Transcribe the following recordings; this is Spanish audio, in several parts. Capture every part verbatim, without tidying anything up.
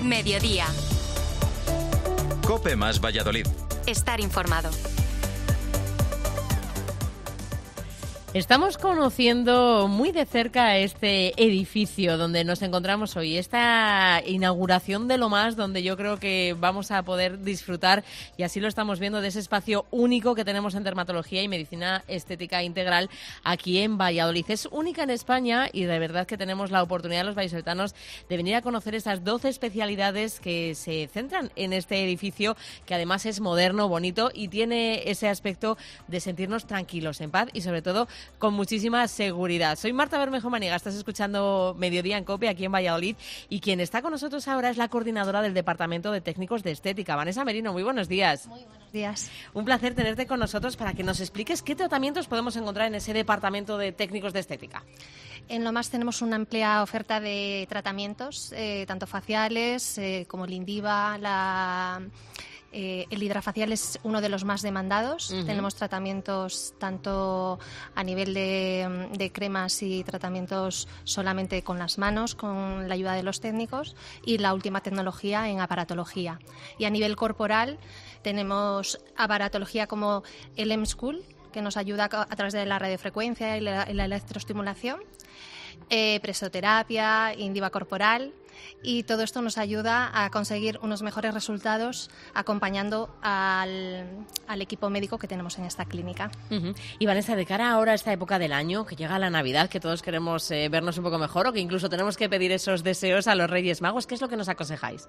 Mediodía. COPE más Valladolid. Estar informado. Estamos conociendo muy de cerca este edificio donde nos encontramos hoy, esta inauguración de lo más, donde yo creo que vamos a poder disfrutar, y así lo estamos viendo, de ese espacio único que tenemos en dermatología y medicina estética integral aquí en Valladolid. Es única en España y de verdad que tenemos la oportunidad los vallisoletanos de venir a conocer esas doce especialidades que se centran en este edificio, que además es moderno, bonito y tiene ese aspecto de sentirnos tranquilos, en paz y sobre todo con muchísima seguridad. Soy Marta Bermejo Maniga, estás escuchando Mediodía en COPE aquí en Valladolid, y quien está con nosotros ahora es la coordinadora del Departamento de Técnicos de Estética, Vanessa Merino. Muy buenos días. Muy buenos días. Un placer tenerte con nosotros para que nos expliques qué tratamientos podemos encontrar en ese Departamento de Técnicos de Estética. En lo más tenemos una amplia oferta de tratamientos, eh, tanto faciales eh, como el Indiva, la... Eh, el hidrafacial es uno de los más demandados. Uh-huh. Tenemos tratamientos tanto a nivel de, de cremas y tratamientos solamente con las manos, con la ayuda de los técnicos, y la última tecnología en aparatología. Y a nivel corporal tenemos aparatología como el M-School, que nos ayuda a través de la radiofrecuencia y la, la electroestimulación, eh, presoterapia, Indiva corporal. Y todo esto nos ayuda a conseguir unos mejores resultados acompañando al, al equipo médico que tenemos en esta clínica. Uh-huh. Y Vanessa, de cara ahora a esta época del año, que llega la Navidad, que todos queremos eh, vernos un poco mejor, o que incluso tenemos que pedir esos deseos a los Reyes Magos, ¿qué es lo que nos aconsejáis?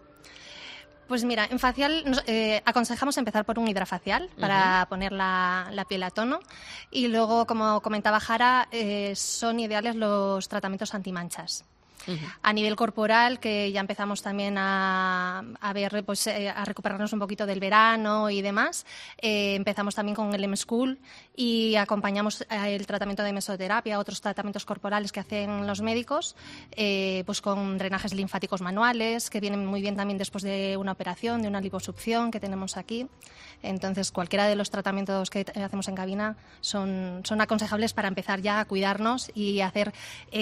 Pues mira, en facial nos, eh, aconsejamos empezar por un hidrafacial para uh-huh. poner la, la piel a tono, y luego, como comentaba Jara, eh, son ideales los tratamientos antimanchas. Uh-huh. A nivel corporal, que ya empezamos también a, a ver, pues, eh, a recuperarnos un poquito del verano y demás, eh, empezamos también con el M-School y acompañamos eh, el tratamiento de mesoterapia, otros tratamientos corporales que hacen los médicos, eh, pues con drenajes linfáticos manuales, que vienen muy bien también después de una operación, de una liposucción que tenemos aquí. Entonces, cualquiera de los tratamientos que hacemos en cabina son, son aconsejables para empezar ya a cuidarnos y hacer...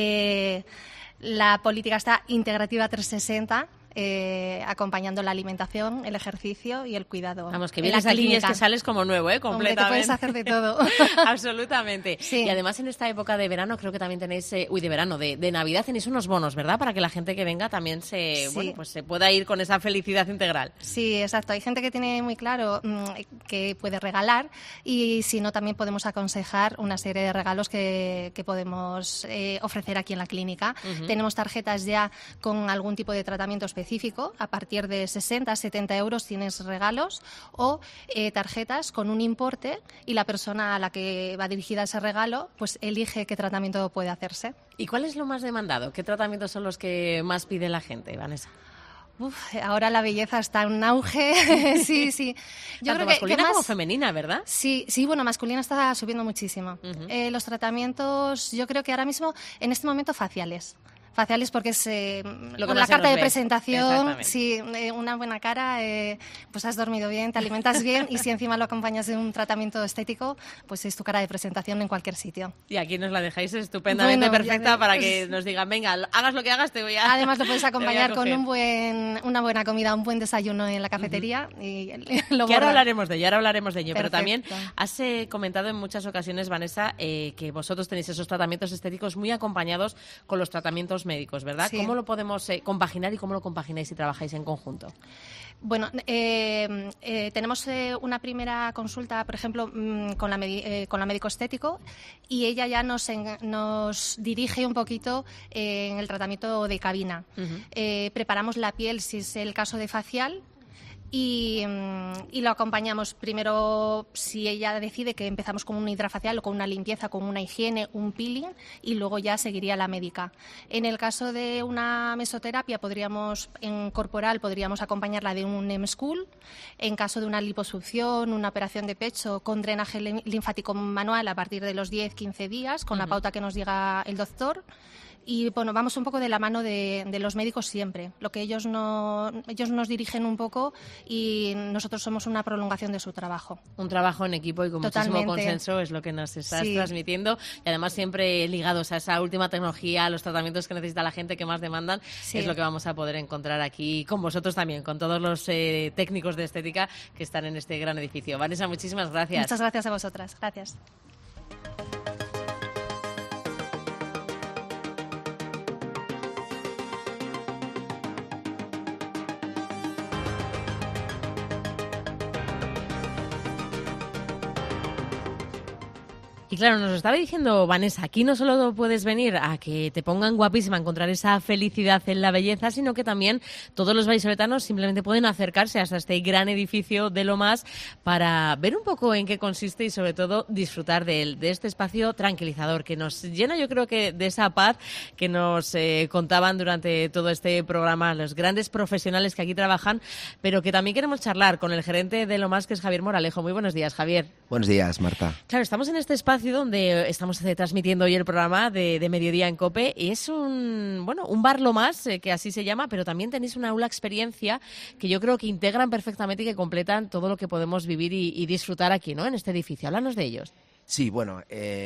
Eh, La política está integrativa trescientos sesenta, eh, acompañando la alimentación, el ejercicio y el cuidado. Vamos, que vienes aquí y es que sales como nuevo, ¿eh? Completamente. Hombre, te puedes hacer de todo. Absolutamente. Sí. Y además en esta época de verano creo que también tenéis, eh, uy, de verano, de, de Navidad tenéis unos bonos, ¿verdad? Para que la gente que venga también se, sí. bueno, pues se pueda ir con esa felicidad integral. Sí, exacto. Hay gente que tiene muy claro mmm, que puede regalar, y si no, también podemos aconsejar una serie de regalos que, que podemos eh, ofrecer aquí en la clínica. Uh-huh. Tenemos tarjetas ya con algún tipo de tratamiento específico. A partir de sesenta, setenta euros tienes regalos, o eh, tarjetas con un importe, y la persona a la que va dirigida ese regalo pues elige qué tratamiento puede hacerse. ¿Y cuál es lo más demandado? ¿Qué tratamientos son los que más pide la gente, Vanessa? Uf, ahora la belleza está en auge. Sí, sí. Yo Tanto creo que, masculina que más... como femenina, ¿verdad? Sí, sí, bueno, masculina está subiendo muchísimo. Uh-huh. Eh, los tratamientos, yo creo que ahora mismo, en este momento, faciales. Faciales porque es eh, con la carta de ve. presentación, si eh, una buena cara, eh, pues has dormido bien, te alimentas bien, y si encima lo acompañas de un tratamiento estético, pues es tu cara de presentación en cualquier sitio. Y aquí nos la dejáis estupendamente bueno, perfecta de... para que nos digan, venga, hagas lo que hagas, te voy a... Además lo puedes acompañar con un buen, una buena comida, un buen desayuno en la cafetería. Uh-huh. y lo que ahora hablaremos de ello, ahora hablaremos de ello. Perfecto. Pero también has eh, comentado en muchas ocasiones, Vanessa, eh, que vosotros tenéis esos tratamientos estéticos muy acompañados con los tratamientos médicos, ¿verdad? Sí. ¿Cómo lo podemos eh, compaginar y cómo lo compagináis si trabajáis en conjunto? Bueno, eh, eh, tenemos eh, una primera consulta, por ejemplo, mmm, con, la eh, con la médico estético, y ella ya nos, en, nos dirige un poquito eh, en el tratamiento de cabina. Uh-huh. Eh, preparamos la piel, si es el caso de facial, Y, y lo acompañamos primero, si ella decide, que empezamos con un hidrafacial o con una limpieza, con una higiene, un peeling, y luego ya seguiría la médica. En el caso de una mesoterapia, podríamos, en corporal, podríamos acompañarla de un M-School. En caso de una liposucción, una operación de pecho con drenaje linfático manual a partir de los diez a quince días, con uh-huh. la pauta que nos diga el doctor. y bueno, vamos un poco de la mano de, de los médicos siempre. Lo que ellos no, ellos nos dirigen un poco y nosotros somos una prolongación de su trabajo. Un trabajo en equipo y con Totalmente. muchísimo consenso es lo que nos estás Sí. transmitiendo, y además siempre ligados a esa última tecnología, a los tratamientos que necesita la gente, que más demandan, Sí. es lo que vamos a poder encontrar aquí con vosotros también, con todos los eh, técnicos de estética que están en este gran edificio. Vanessa, muchísimas gracias. Muchas gracias a vosotras. Gracias. Y claro, nos lo estaba diciendo Vanessa, aquí no solo puedes venir a que te pongan guapísima, a encontrar esa felicidad en la belleza, sino que también todos los vallisoletanos simplemente pueden acercarse hasta este gran edificio de Lomas para ver un poco en qué consiste y sobre todo disfrutar de él, de este espacio tranquilizador que nos llena, yo creo que de esa paz que nos eh, contaban durante todo este programa los grandes profesionales que aquí trabajan, pero que también queremos charlar con el gerente de Lomas, que es Javier Moralejo. Muy buenos días, Javier. Buenos días, Marta. Claro, estamos en este espacio donde estamos eh, transmitiendo hoy el programa de, de Mediodía en COPE, y es un, bueno, un bar Lomas, eh, que así se llama, pero también tenéis una aula experiencia que yo creo que integran perfectamente y que completan todo lo que podemos vivir y, y disfrutar aquí, ¿no?, en este edificio. Háblanos de ellos. Sí, bueno,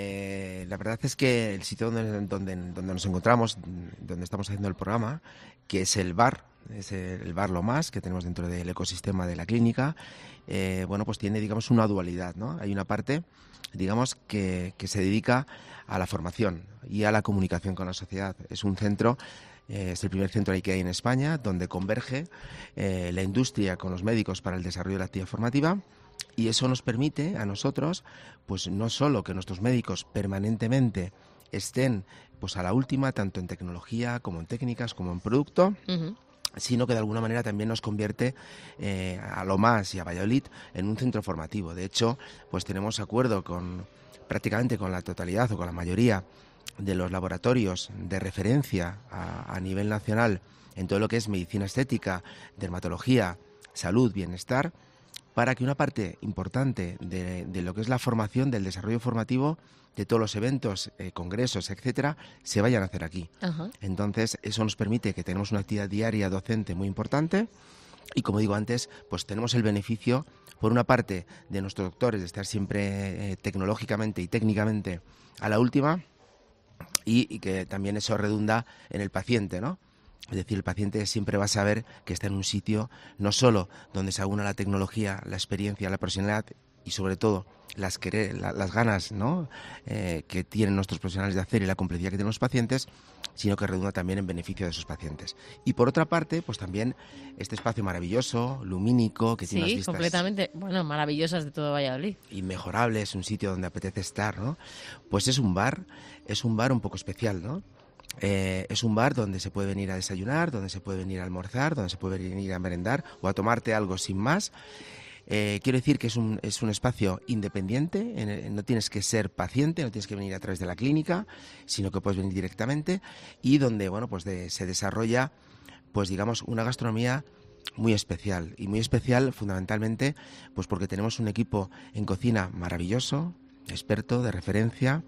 eh, la verdad es que el sitio donde, donde, donde nos encontramos, donde estamos haciendo el programa, que es el bar, es el bar Lomas, que tenemos dentro del ecosistema de la clínica, eh, bueno, pues tiene, digamos, una dualidad, ¿no? Hay una parte, digamos, que, que se dedica a la formación y a la comunicación con la sociedad. Es un centro, eh, es el primer centro que hay en España, donde converge eh, la industria con los médicos para el desarrollo de la actividad formativa. Y eso nos permite a nosotros, pues no solo que nuestros médicos permanentemente estén pues a la última, tanto en tecnología como en técnicas, como en producto, uh-huh. sino que de alguna manera también nos convierte eh, a Lomas y a Valladolid en un centro formativo. De hecho, pues tenemos acuerdo con prácticamente con la totalidad o con la mayoría de los laboratorios de referencia a, a nivel nacional en todo lo que es medicina estética, dermatología, salud, bienestar, para que una parte importante de, de lo que es la formación, del desarrollo formativo, de todos los eventos, eh, congresos, etcétera, se vayan a hacer aquí. Uh-huh. Entonces, eso nos permite que tenemos una actividad diaria docente muy importante y, como digo antes, pues tenemos el beneficio, por una parte, de nuestros doctores, de estar siempre eh, tecnológicamente y técnicamente a la última, y, y que también eso redunda en el paciente, ¿no? Es decir, el paciente siempre va a saber que está en un sitio no solo donde se aúna la tecnología, la experiencia, la profesionalidad y sobre todo las, querer, la, las ganas, ¿no?, eh, que tienen nuestros profesionales de hacer y la complejidad que tienen los pacientes, sino que redunda también en beneficio de esos pacientes. Y por otra parte, pues también este espacio maravilloso, lumínico, que sí, tiene unas vistas... Sí, completamente, bueno, maravillosas de todo Valladolid. Inmejorable, es un sitio donde apetece estar, ¿no? Pues es un bar, es un bar un poco especial, ¿no? Eh, es un bar donde se puede venir a desayunar, donde se puede venir a almorzar, donde se puede venir a merendar o a tomarte algo sin más. Eh, quiero decir que es un, es un espacio independiente, en el, no tienes que ser paciente, no tienes que venir a través de la clínica, sino que puedes venir directamente, y donde, bueno, pues de, se desarrolla, pues digamos, una gastronomía muy especial, y muy especial fundamentalmente pues porque tenemos un equipo en cocina maravilloso, experto, de referencia,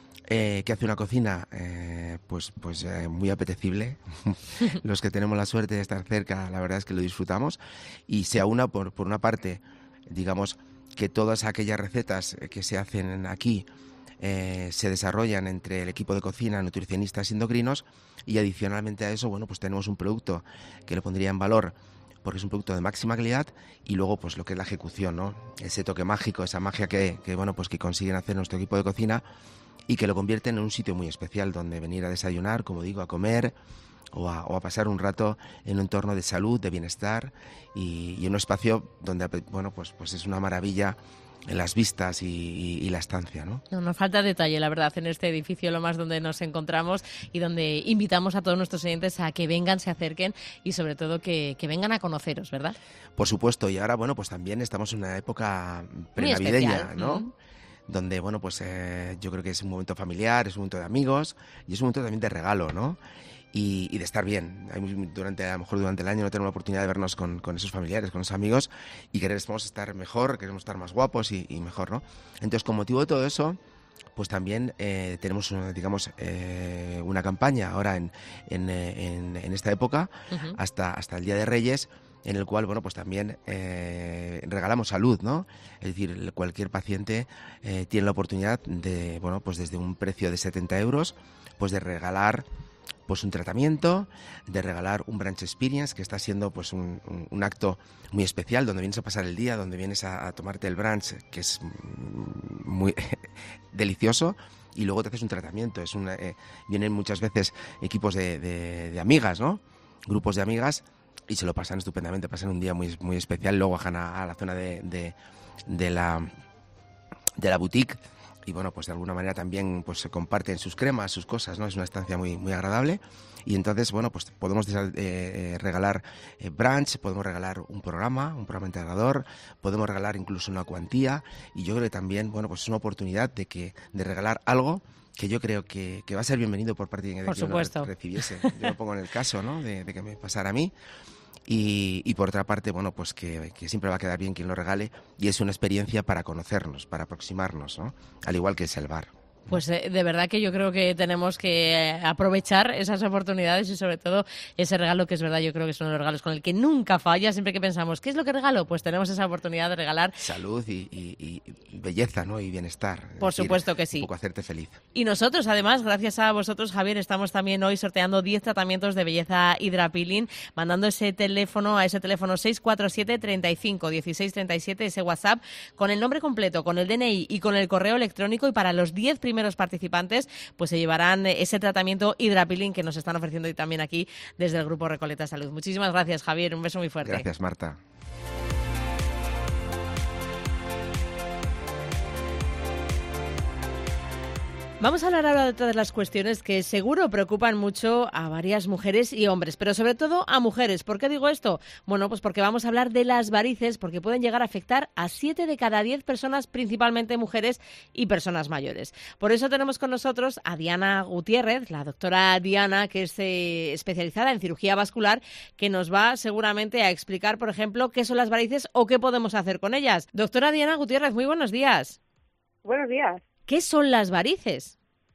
Eh, que hace una cocina eh, pues pues eh, muy apetecible. Los que tenemos la suerte de estar cerca, la verdad es que lo disfrutamos, y se aúna por, por una parte, digamos, que todas aquellas recetas que se hacen aquí eh, se desarrollan entre el equipo de cocina, nutricionistas y endocrinos, y adicionalmente a eso, bueno, pues tenemos un producto que lo pondría en valor porque es un producto de máxima calidad, y luego pues lo que es la ejecución, ¿no? Ese toque mágico, esa magia que, que bueno, pues que consiguen hacer nuestro equipo de cocina, y que lo convierten en un sitio muy especial donde venir a desayunar, como digo, a comer o a, o a pasar un rato en un entorno de salud, de bienestar, y, y en un espacio donde, bueno, pues, pues es una maravilla en las vistas y, y, y la estancia, ¿no? No, nos falta detalle, la verdad, en este edificio Lomas donde nos encontramos y donde invitamos a todos nuestros oyentes a que vengan, se acerquen y sobre todo que, que vengan a conoceros, ¿verdad? Por supuesto, y ahora, bueno, pues también estamos en una época prenavideña, ¿no? Mm. Donde, bueno, pues eh, yo creo que es un momento familiar, es un momento de amigos y es un momento también de regalo, ¿no? Y, y de estar bien. Durante, a lo mejor durante el año no tenemos la oportunidad de vernos con, con esos familiares, con esos amigos, y queremos estar mejor, queremos estar más guapos y, y mejor, ¿no? Entonces, con motivo de todo eso, pues también eh, tenemos, digamos, eh, una campaña ahora en, en, en, en esta época, uh-huh. hasta, hasta el Día de Reyes, en el cual, bueno, pues también eh, regalamos salud, ¿no? Es decir, cualquier paciente eh, tiene la oportunidad de, bueno, pues desde un precio de setenta euros, pues de regalar pues un tratamiento, de regalar un Brunch Experience, que está siendo pues un, un, un acto muy especial, donde vienes a pasar el día, donde vienes a, a tomarte el brunch, que es muy delicioso, y luego te haces un tratamiento. Es una, eh, vienen muchas veces equipos de, de, de amigas, ¿no? Grupos de amigas, y se lo pasan estupendamente, pasan un día muy, muy especial, luego bajan a, a la zona de, de, de, la, de la boutique, y bueno, pues de alguna manera también pues se comparten sus cremas, sus cosas, ¿no? Es una estancia muy, muy agradable, y entonces, bueno, pues podemos eh, regalar eh, brunch, podemos regalar un programa, un programa integrador, podemos regalar incluso una cuantía, y yo creo que también, bueno, pues es una oportunidad de que de regalar algo que yo creo que, que va a ser bienvenido por parte de por quien lo recibiese. Yo me pongo en el caso, ¿no?, de, de que me pasara a mí. Y, y por otra parte, bueno, pues que, que siempre va a quedar bien quien lo regale, y es una experiencia para conocernos, para aproximarnos, ¿no? Al igual que es el bar. Pues eh, de verdad que yo creo que tenemos que aprovechar esas oportunidades y sobre todo ese regalo que es verdad, yo creo que es uno de los regalos con el que nunca falla. Siempre que pensamos, ¿qué es lo que regalo? Pues tenemos esa oportunidad de regalar salud y, y, y belleza, ¿no? Y bienestar. Por decir, supuesto que sí. Un poco hacerte feliz. Y nosotros, además, gracias a vosotros, Javier, estamos también hoy sorteando diez tratamientos de belleza Hydra Peeling, mandando ese teléfono a ese teléfono seis cuatro siete, treinta y cinco, dieciséis treinta y siete, ese WhatsApp, con el nombre completo, con el D N I y con el correo electrónico, y para los diez primeros participantes pues se llevarán ese tratamiento Hydra Peeling que nos están ofreciendo y también aquí desde el Grupo Recoleta Salud. Muchísimas gracias, Javier. Un beso muy fuerte. Gracias, Marta. Vamos a hablar ahora de otra de las cuestiones que seguro preocupan mucho a varias mujeres y hombres, pero sobre todo a mujeres. ¿Por qué digo esto? Bueno, pues porque vamos a hablar de las varices, porque pueden llegar a afectar a siete de cada diez personas, principalmente mujeres y personas mayores. Por eso tenemos con nosotros a Diana Gutiérrez, la doctora Diana, que es eh, especializada en cirugía vascular, que nos va seguramente a explicar, por ejemplo, qué son las varices o qué podemos hacer con ellas. Doctora Diana Gutiérrez, muy buenos días. Buenos días. ¿Qué son las varices?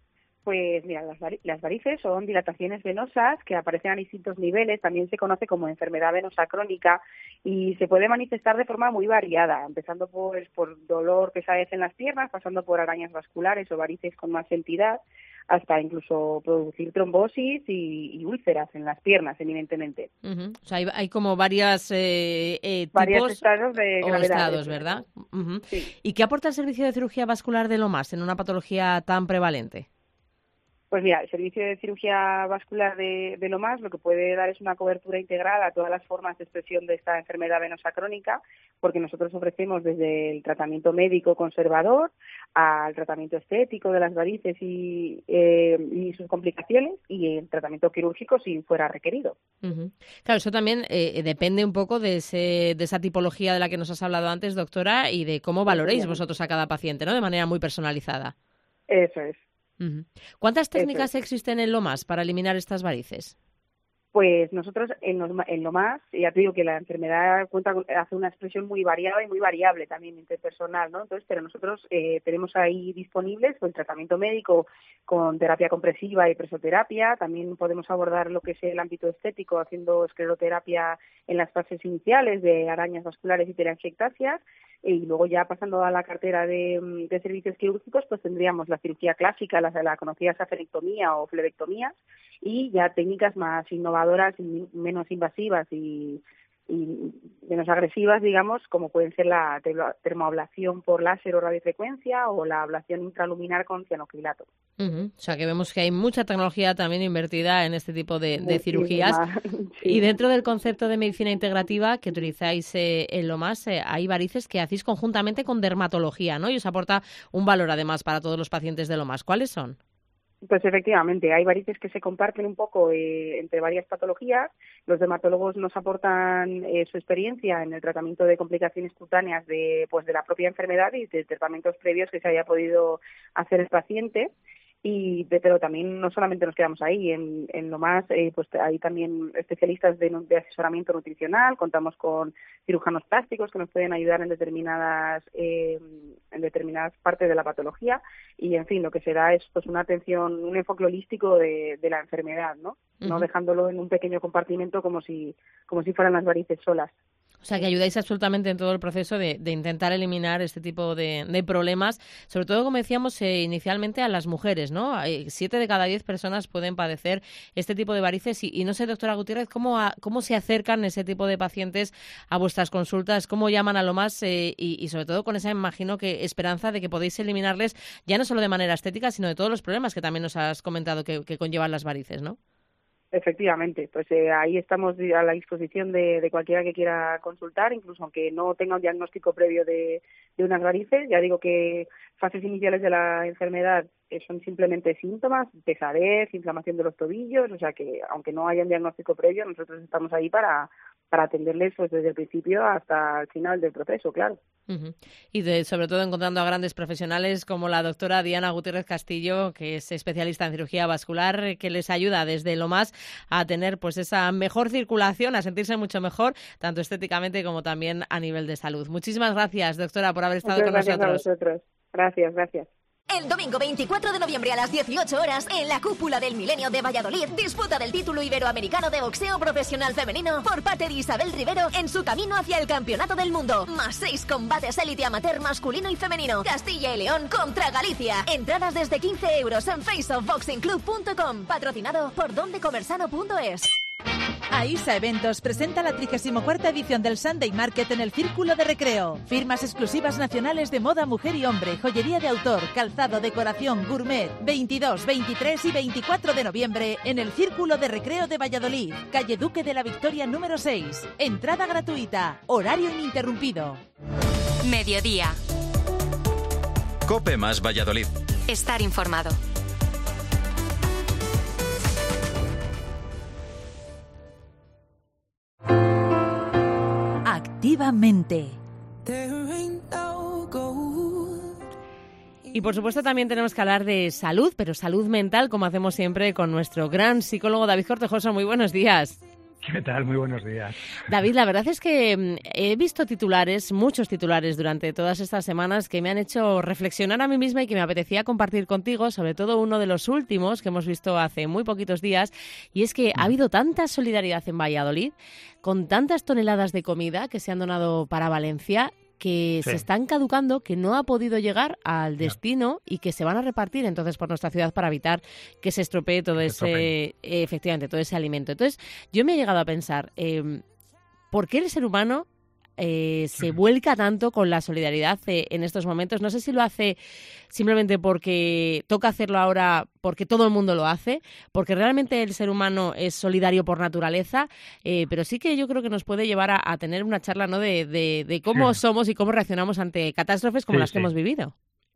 Pues mira, las, vari- las varices son dilataciones venosas que aparecen a distintos niveles, también se conoce como enfermedad venosa crónica y se puede manifestar de forma muy variada, empezando pues, por dolor, pesadez en las piernas, pasando por arañas vasculares o varices con más entidad, hasta incluso producir trombosis y, y úlceras en las piernas, evidentemente. Uh-huh. O sea, hay, hay como varias eh, eh, Varios tipos estados de o gravedad. estados, ¿verdad? Uh-huh. Sí. ¿Y qué aporta el servicio de cirugía vascular de Lomas en una patología tan prevalente? Pues mira, el servicio de cirugía vascular de, de Lomas lo que puede dar es una cobertura integral a todas las formas de expresión de esta enfermedad venosa crónica, porque nosotros ofrecemos desde el tratamiento médico conservador al tratamiento estético de las varices y, eh, y sus complicaciones, y el tratamiento quirúrgico si fuera requerido. Uh-huh. Claro, eso también eh, depende un poco de, ese, de esa tipología de la que nos has hablado antes, doctora, y de cómo valoréis vosotros a cada paciente, ¿no? De manera muy personalizada. Eso es. Uh-huh. ¿Cuántas técnicas Eso es. existen en Lomas para eliminar estas varices? Pues nosotros en lo, en lo más, ya te digo que la enfermedad cuenta, hace una expresión muy variada y muy variable también interpersonal, ¿no? Entonces, pero nosotros eh, tenemos ahí disponibles el tratamiento médico con terapia compresiva y presoterapia, también podemos abordar lo que es el ámbito estético haciendo escleroterapia en las fases iniciales de arañas vasculares y telangiectasias, y luego ya pasando a la cartera de, de servicios quirúrgicos, pues tendríamos la cirugía clásica, la, la conocida saferectomía o flebectomía, y ya técnicas más innovadoras y menos invasivas y, y menos agresivas, digamos, como pueden ser la termoablación por láser o radiofrecuencia o la ablación intraluminar con cianocrilato. Uh-huh. O sea, que vemos que hay mucha tecnología también invertida en este tipo de, de cirugías. Sí. Y dentro del concepto de medicina integrativa que utilizáis eh, en Lomas, eh, hay varices que hacéis conjuntamente con dermatología, ¿no? Y os aporta un valor además para todos los pacientes de Lomas. ¿Cuáles son? Pues efectivamente, hay varices que se comparten un poco eh, entre varias patologías. Los dermatólogos nos aportan eh, su experiencia en el tratamiento de complicaciones cutáneas de, pues, de la propia enfermedad y de tratamientos previos que se haya podido hacer el paciente. Y, pero también no solamente nos quedamos ahí, en, en lo más, eh, pues hay también especialistas de, de asesoramiento nutricional, contamos con cirujanos plásticos que nos pueden ayudar en determinadas eh, en determinadas partes de la patología y, en fin, lo que se da es pues una atención, un enfoque holístico de, de la enfermedad, ¿no? Uh-huh. No dejándolo en un pequeño compartimento como si como si fueran las varices solas. O sea, que ayudáis absolutamente en todo el proceso de, de intentar eliminar este tipo de, de problemas, sobre todo, como decíamos eh, inicialmente, a las mujeres, ¿no? Eh, siete de cada diez personas pueden padecer este tipo de varices y, y no sé, doctora Gutiérrez, ¿cómo, a, cómo se acercan ese tipo de pacientes a vuestras consultas? ¿Cómo llaman a lo más? Eh, y, y sobre todo con esa, imagino, que esperanza de que podéis eliminarles ya no solo de manera estética, sino de todos los problemas que también nos has comentado que, que conllevan las varices, ¿no? Efectivamente, pues eh, ahí estamos a la disposición de, de cualquiera que quiera consultar, incluso aunque no tenga un diagnóstico previo de, de unas varices. Ya digo que fases iniciales de la enfermedad eh, son simplemente síntomas, pesadez, inflamación de los tobillos, o sea que aunque no haya un diagnóstico previo, nosotros estamos ahí para, para atenderles pues desde el principio hasta el final del proceso, claro. Uh-huh. Y de, sobre todo encontrando a grandes profesionales como la doctora Diana Gutiérrez Castillo, que es especialista en cirugía vascular, que les ayuda desde lo más a tener pues esa mejor circulación, a sentirse mucho mejor, tanto estéticamente como también a nivel de salud. Muchísimas gracias, doctora, por haber estado Muchas con gracias nosotros. A vosotros. Gracias, gracias. El domingo veinticuatro de noviembre a las dieciocho horas, en la Cúpula del Milenio de Valladolid, disputa del título iberoamericano de boxeo profesional femenino por parte de Isabel Rivero en su camino hacia el Campeonato del Mundo. Más seis combates élite amateur masculino y femenino. Castilla y León contra Galicia. Entradas desde quince euros en face of boxing club punto com. Patrocinado por dondecomersano punto es. AISA Eventos presenta la trigésima cuarta edición del Sunday Market en el Círculo de Recreo. Firmas exclusivas nacionales de moda mujer y hombre, joyería de autor, calzado, decoración, gourmet. veintidós, veintitrés y veinticuatro de noviembre en el Círculo de Recreo de Valladolid, calle Duque de la Victoria número seis. Entrada gratuita, horario ininterrumpido. Mediodía. COPE más Valladolid. Estar informado. Activamente. Y por supuesto también tenemos que hablar de salud, pero salud mental, como hacemos siempre con nuestro gran psicólogo David Cortejoso. Muy buenos días. ¿Qué tal? Muy buenos días. David, la verdad es que he visto titulares, muchos titulares durante todas estas semanas que me han hecho reflexionar a mí misma y que me apetecía compartir contigo, sobre todo uno de los últimos que hemos visto hace muy poquitos días, y es que ha habido tanta solidaridad en Valladolid, con tantas toneladas de comida que se han donado para Valencia, que sí. se están caducando, que no ha podido llegar al destino no. y que se van a repartir entonces por nuestra ciudad para evitar que se estropee todo que ese, eh, efectivamente, todo ese alimento. Entonces, yo me he llegado a pensar, eh, ¿por qué el ser humano eh, se vuelca tanto con la solidaridad eh, en estos momentos? No sé si lo hace simplemente porque toca hacerlo ahora, porque todo el mundo lo hace, porque realmente el ser humano es solidario por naturaleza, eh, pero sí que yo creo que nos puede llevar a, a tener una charla, ¿no?, de, de, de cómo sí. somos y cómo reaccionamos ante catástrofes como sí, las que sí. hemos vivido.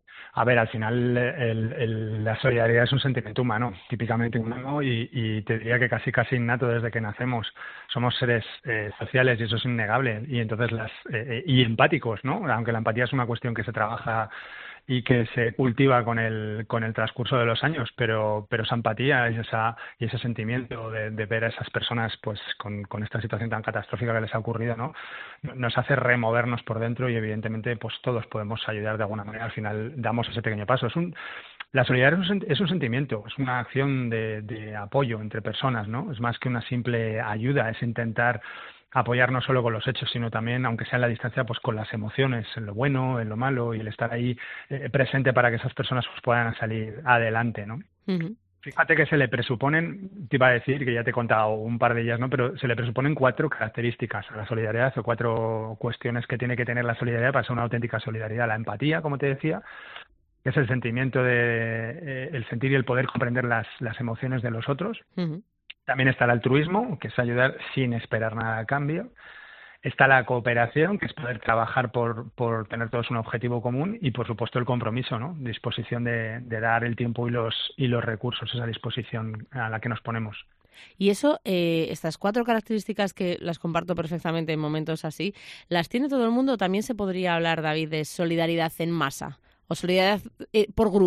A ver, al final el, el, la solidaridad es un sentimiento humano, típicamente humano, y, y te diría que casi casi innato desde que nacemos. Somos seres eh, sociales y eso es innegable, y entonces las eh, y empáticos, ¿no? Aunque la empatía es una cuestión que se trabaja y que se cultiva con el con el transcurso de los años, pero pero esa empatía y esa y ese sentimiento de, de ver a esas personas pues con, con esta situación tan catastrófica que les ha ocurrido, ¿no?, nos hace removernos por dentro y evidentemente pues todos podemos ayudar de alguna manera. Al final damos ese pequeño paso. Es un la solidaridad es un, es un sentimiento, es una acción de, de apoyo entre personas, ¿no? Es más que una simple ayuda, es intentar apoyar no solo con los hechos, sino también, aunque sea en la distancia, pues con las emociones, en lo bueno, en lo malo, y el estar ahí eh, presente para que esas personas pues, puedan salir adelante, ¿no? Uh-huh. Fíjate que se le presuponen, te iba a decir, que ya te he contado un par de ellas, ¿no?, pero se le presuponen cuatro características a la solidaridad, o cuatro cuestiones que tiene que tener la solidaridad para ser una auténtica solidaridad. La empatía, como te decía, que es el sentimiento de, eh, el sentir y el poder comprender las, las emociones de los otros. Uh-huh. También está el altruismo, que es ayudar sin esperar nada a cambio. Está la cooperación, que es poder trabajar por, por tener todos un objetivo común. Y, por supuesto, el compromiso, ¿no? Disposición de, de dar el tiempo y los, y los recursos, esa disposición a la que nos ponemos. Y eso, eh, estas cuatro características que las comparto perfectamente en momentos así, ¿las tiene todo el mundo? También se podría hablar, David, de solidaridad en masa o solidaridad eh, por grupo.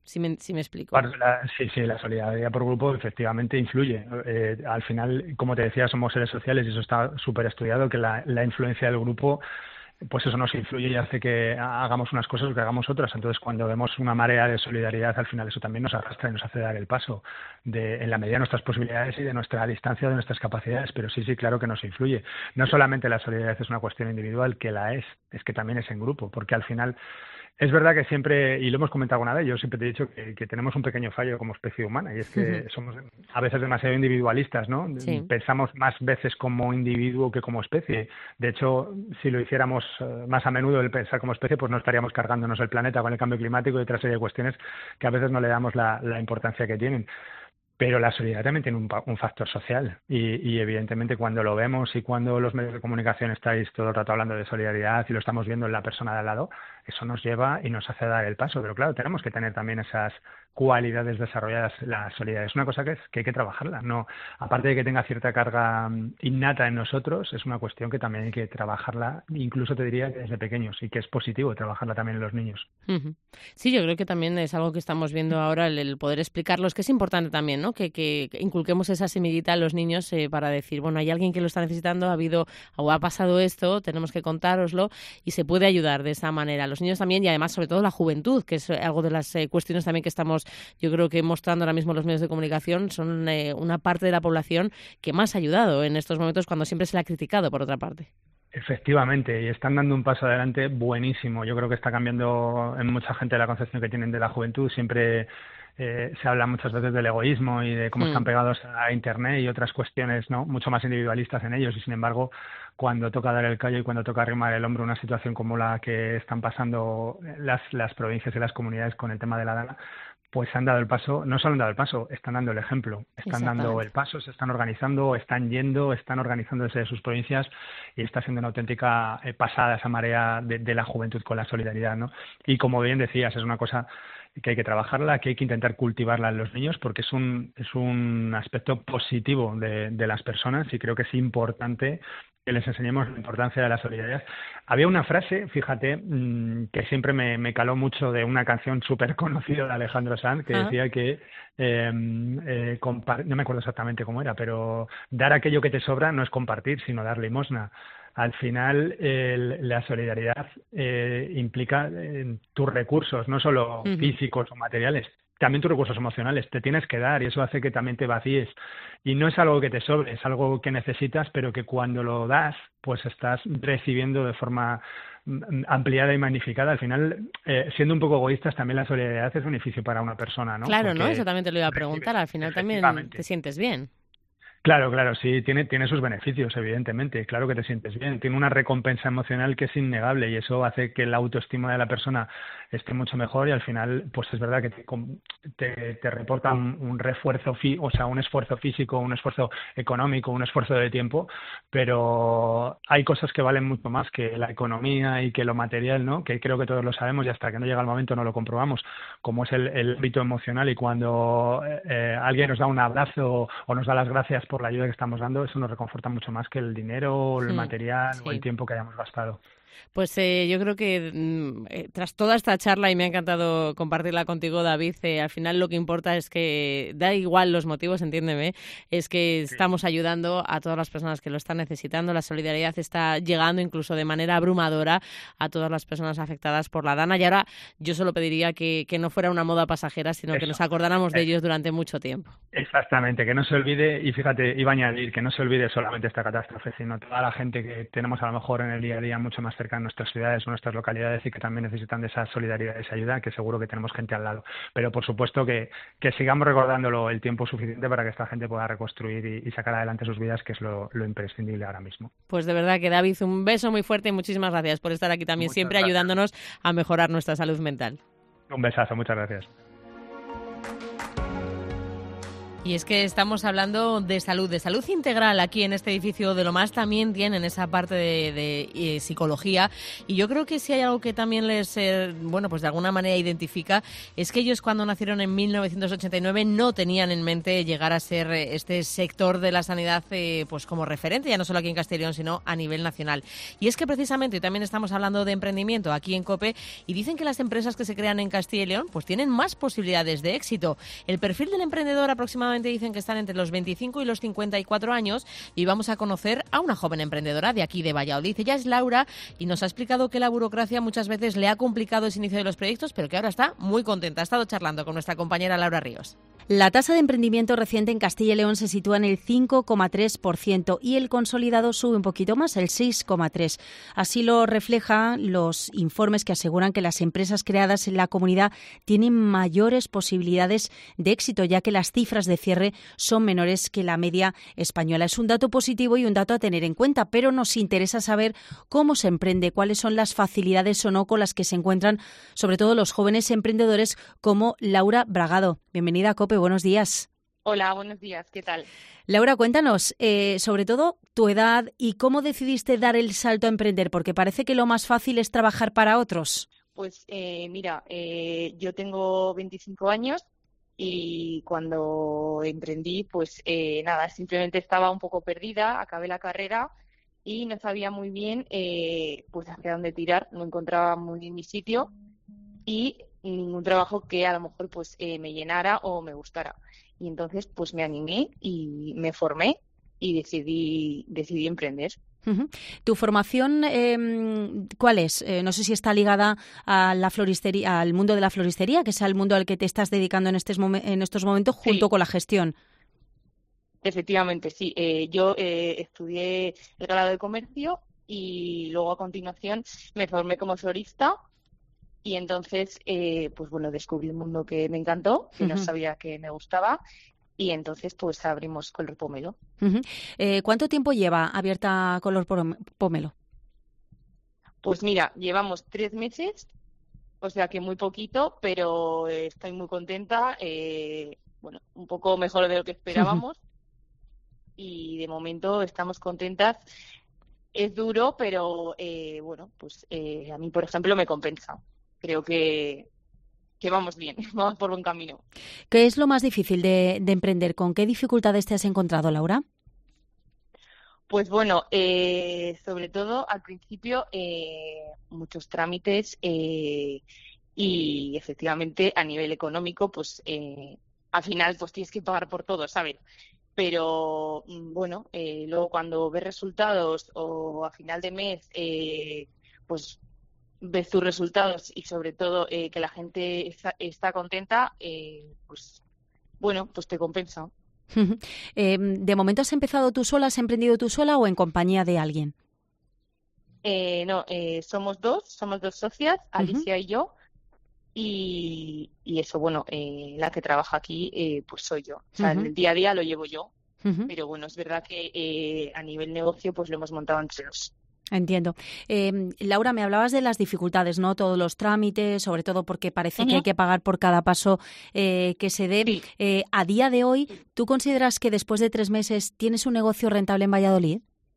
si me, si me explico. Bueno, la, sí, sí, la solidaridad por grupo efectivamente influye. Eh, al final, como te decía, somos seres sociales y eso está súper estudiado, que la, la influencia del grupo, pues eso nos influye y hace que hagamos unas cosas o que hagamos otras. Entonces, cuando vemos una marea de solidaridad, al final eso también nos arrastra y nos hace dar el paso de, en la medida de nuestras posibilidades y de nuestra distancia, de nuestras capacidades. Pero sí, sí, claro que nos influye. No solamente la solidaridad es una cuestión individual, que la es, es que también es en grupo, porque al final es verdad que siempre, y lo hemos comentado alguna vez, yo siempre te he dicho que, que tenemos un pequeño fallo como especie humana, y es que uh-huh. somos a veces demasiado individualistas, ¿no? Sí. Pensamos más veces como individuo que como especie. De hecho, si lo hiciéramos más a menudo el pensar como especie, pues no estaríamos cargándonos el planeta con el cambio climático y otra serie de cuestiones que a veces no le damos la, la importancia que tienen. Pero la solidaridad también tiene un, un factor social y, y evidentemente cuando lo vemos y cuando los medios de comunicación estáis todo el rato hablando de solidaridad y lo estamos viendo en la persona de al lado, eso nos lleva y nos hace dar el paso. Pero claro, tenemos que tener también esas cualidades desarrolladas. La solidaridad es una cosa que, es, que hay que trabajarla. No, aparte de que tenga cierta carga innata en nosotros, es una cuestión que también hay que trabajarla, incluso te diría que desde pequeños, y que es positivo trabajarla también en los niños. Uh-huh. Sí, yo creo que también es algo que estamos viendo ahora, el, el poder explicarlos, que es importante también, ¿no? Que, que inculquemos esa semillita a los niños eh, para decir, bueno, hay alguien que lo está necesitando, ha habido o ha pasado esto, tenemos que contároslo y se puede ayudar de esa manera. Los niños también y además sobre todo la juventud, que es algo de las eh, cuestiones también que estamos, yo creo que mostrando ahora mismo los medios de comunicación, son eh, una parte de la población que más ha ayudado en estos momentos cuando siempre se la ha criticado, por otra parte. Efectivamente, y están dando un paso adelante buenísimo. Yo creo que está cambiando en mucha gente la concepción que tienen de la juventud. Siempre eh, se habla muchas veces del egoísmo y de cómo mm. están pegados a Internet y otras cuestiones, ¿no?, mucho más individualistas en ellos, y sin embargo, cuando toca dar el callo y cuando toca arrimar el hombro una situación como la que están pasando las, las provincias y las comunidades con el tema de la Dana, pues han dado el paso, no solo han dado el paso, están dando el ejemplo, están dando el paso, se están organizando, están yendo, están organizando desde sus provincias y está siendo una auténtica eh, pasada esa marea de, de la juventud con la solidaridad, ¿no? Y como bien decías, es una cosa que hay que trabajarla, que hay que intentar cultivarla en los niños porque es un, es un aspecto positivo de, de las personas y creo que es importante que les enseñemos la importancia de la solidaridad. Había una frase, fíjate, que siempre me, me caló mucho de una canción súper conocida de Alejandro Sanz, que uh-huh. decía que, eh, eh, compar- no me acuerdo exactamente cómo era, pero dar aquello que te sobra no es compartir, sino dar limosna. Al final, el, la solidaridad eh, implica eh, tus recursos, no solo uh-huh. físicos o materiales, también tus recursos emocionales, te tienes que dar y eso hace que también te vacíes. Y no es algo que te sobre, es algo que necesitas, pero que cuando lo das, pues estás recibiendo de forma ampliada y magnificada. Al final, eh, siendo un poco egoístas, también la solidaridad es un beneficio para una persona, ¿no? Claro, Porque ¿no? Eso también te lo iba a preguntar. Al final también te sientes bien. Claro, claro, sí, tiene, tiene sus beneficios, evidentemente, claro que te sientes bien, tiene una recompensa emocional que es innegable y eso hace que la autoestima de la persona esté mucho mejor y al final, pues es verdad que te, te, te reporta un, un refuerzo, fi, o sea, un esfuerzo físico, un esfuerzo económico, un esfuerzo de tiempo, pero hay cosas que valen mucho más que la economía y que lo material, ¿no? Que creo que todos lo sabemos y hasta que no llega el momento no lo comprobamos, como es el, el ámbito emocional y cuando eh, alguien nos da un abrazo o nos da las gracias por la ayuda que estamos dando, eso nos reconforta mucho más que el dinero o el sí, material sí. o el tiempo que hayamos gastado. Pues eh, yo creo que eh, tras toda esta charla, y me ha encantado compartirla contigo, David, eh, al final lo que importa es que da igual los motivos, entiéndeme, es que sí. estamos ayudando a todas las personas que lo están necesitando. La solidaridad está llegando incluso de manera abrumadora a todas las personas afectadas por la Dana y ahora yo solo pediría que, que no fuera una moda pasajera, sino Eso. que nos acordáramos de Eso. ellos durante mucho tiempo. Exactamente, que no se olvide, y fíjate, iba a añadir, que no se olvide solamente esta catástrofe, sino toda la gente que tenemos a lo mejor en el día a día mucho más cerca en nuestras ciudades o nuestras localidades y que también necesitan de esa solidaridad, de esa ayuda, que seguro que tenemos gente al lado. Pero por supuesto que, que sigamos recordándolo el tiempo suficiente para que esta gente pueda reconstruir y, y sacar adelante sus vidas, que es lo, lo imprescindible ahora mismo. Pues de verdad que David, un beso muy fuerte y muchísimas gracias por estar aquí también, muchas siempre gracias. ayudándonos a mejorar nuestra salud mental. Un besazo, muchas gracias. Y es que estamos hablando de salud, de salud integral aquí en este edificio de Lomás. También tienen esa parte de, de eh, psicología. Y yo creo que si hay algo que también les, eh, bueno, pues de alguna manera identifica, es que ellos cuando nacieron en mil novecientos ochenta y nueve no tenían en mente llegar a ser eh, este sector de la sanidad eh, pues como referente, ya no solo aquí en Castilla y León, sino a nivel nacional. Y es que precisamente también estamos hablando de emprendimiento aquí en COPE y dicen que las empresas que se crean en Castilla y León pues tienen más posibilidades de éxito. El perfil del emprendedor aproximadamente dicen que están entre los veinticinco y los cincuenta y cuatro años y vamos a conocer a una joven emprendedora de aquí de Valladolid. Ella es Laura y nos ha explicado que la burocracia muchas veces le ha complicado ese inicio de los proyectos, pero que ahora está muy contenta. Ha estado charlando con nuestra compañera Laura Ríos. La tasa de emprendimiento reciente en Castilla y León se sitúa en el cinco coma tres por ciento y el consolidado sube un poquito más, el seis coma tres por ciento. Así lo reflejan los informes que aseguran que las empresas creadas en la comunidad tienen mayores posibilidades de éxito, ya que las cifras de cierre son menores que la media española. Es un dato positivo y un dato a tener en cuenta, pero nos interesa saber cómo se emprende, cuáles son las facilidades o no con las que se encuentran, sobre todo los jóvenes emprendedores como Laura Bragado. Bienvenida a COPE. Buenos días. Hola, buenos días. ¿Qué tal? Laura, cuéntanos, eh, sobre todo, tu edad y cómo decidiste dar el salto a emprender, porque parece que lo más fácil es trabajar para otros. Pues eh, mira, eh, yo tengo veinticinco años y cuando emprendí, pues eh, nada, simplemente estaba un poco perdida, acabé la carrera y no sabía muy bien eh, pues hacia dónde tirar, no encontraba muy bien mi sitio y ningún trabajo que a lo mejor pues eh, me llenara o me gustara. Y entonces pues me animé y me formé y decidí decidí emprender. Uh-huh. ¿Tu formación eh, cuál es? Eh, no sé si está ligada a la floristería, al mundo de la floristería, que es el mundo al que te estás dedicando en estos, mom- en estos momentos, junto sí. con la gestión. Efectivamente, sí. Eh, yo eh, estudié el grado de comercio y luego a continuación me formé como florista. Y entonces, eh, pues bueno, descubrí un mundo que me encantó, que uh-huh. no sabía que me gustaba, y entonces pues abrimos Color Pomelo. Uh-huh. Eh, ¿Cuánto tiempo lleva abierta Color Pomelo? Pues mira, llevamos tres meses, o sea que muy poquito, pero eh, estoy muy contenta, eh, bueno, un poco mejor de lo que esperábamos, uh-huh. y de momento estamos contentas. Es duro, pero eh, bueno, pues eh, a mí, por ejemplo, me compensa. Creo que, que vamos bien, vamos por buen camino. ¿Qué es lo más difícil de, de emprender? ¿Con qué dificultades te has encontrado, Laura? Pues bueno, eh, sobre todo al principio eh, muchos trámites eh, y efectivamente a nivel económico, pues eh, al final pues tienes que pagar por todo, ¿sabes? Pero bueno, eh, luego cuando ves resultados o a final de mes, eh, pues ves tus resultados y sobre todo eh, que la gente está, está contenta, eh, pues bueno, pues te compensa. eh, ¿De momento has empezado tú sola, has emprendido tú sola o en compañía de alguien? Eh, no, eh, somos dos, somos dos socias, Alicia uh-huh. y yo, y, y eso, bueno, eh, la que trabaja aquí eh, pues soy yo. O sea, uh-huh. en el día a día lo llevo yo, uh-huh. pero bueno, es verdad que eh, a nivel negocio pues lo hemos montado entre dos. Entiendo. Eh, Laura, me hablabas de las dificultades, ¿no? Todos los trámites, sobre todo porque parece uh-huh. que hay que pagar por cada paso eh, que se dé. Sí. Eh, a día de hoy, ¿tú consideras que después de tres meses tienes un negocio rentable en Valladolid?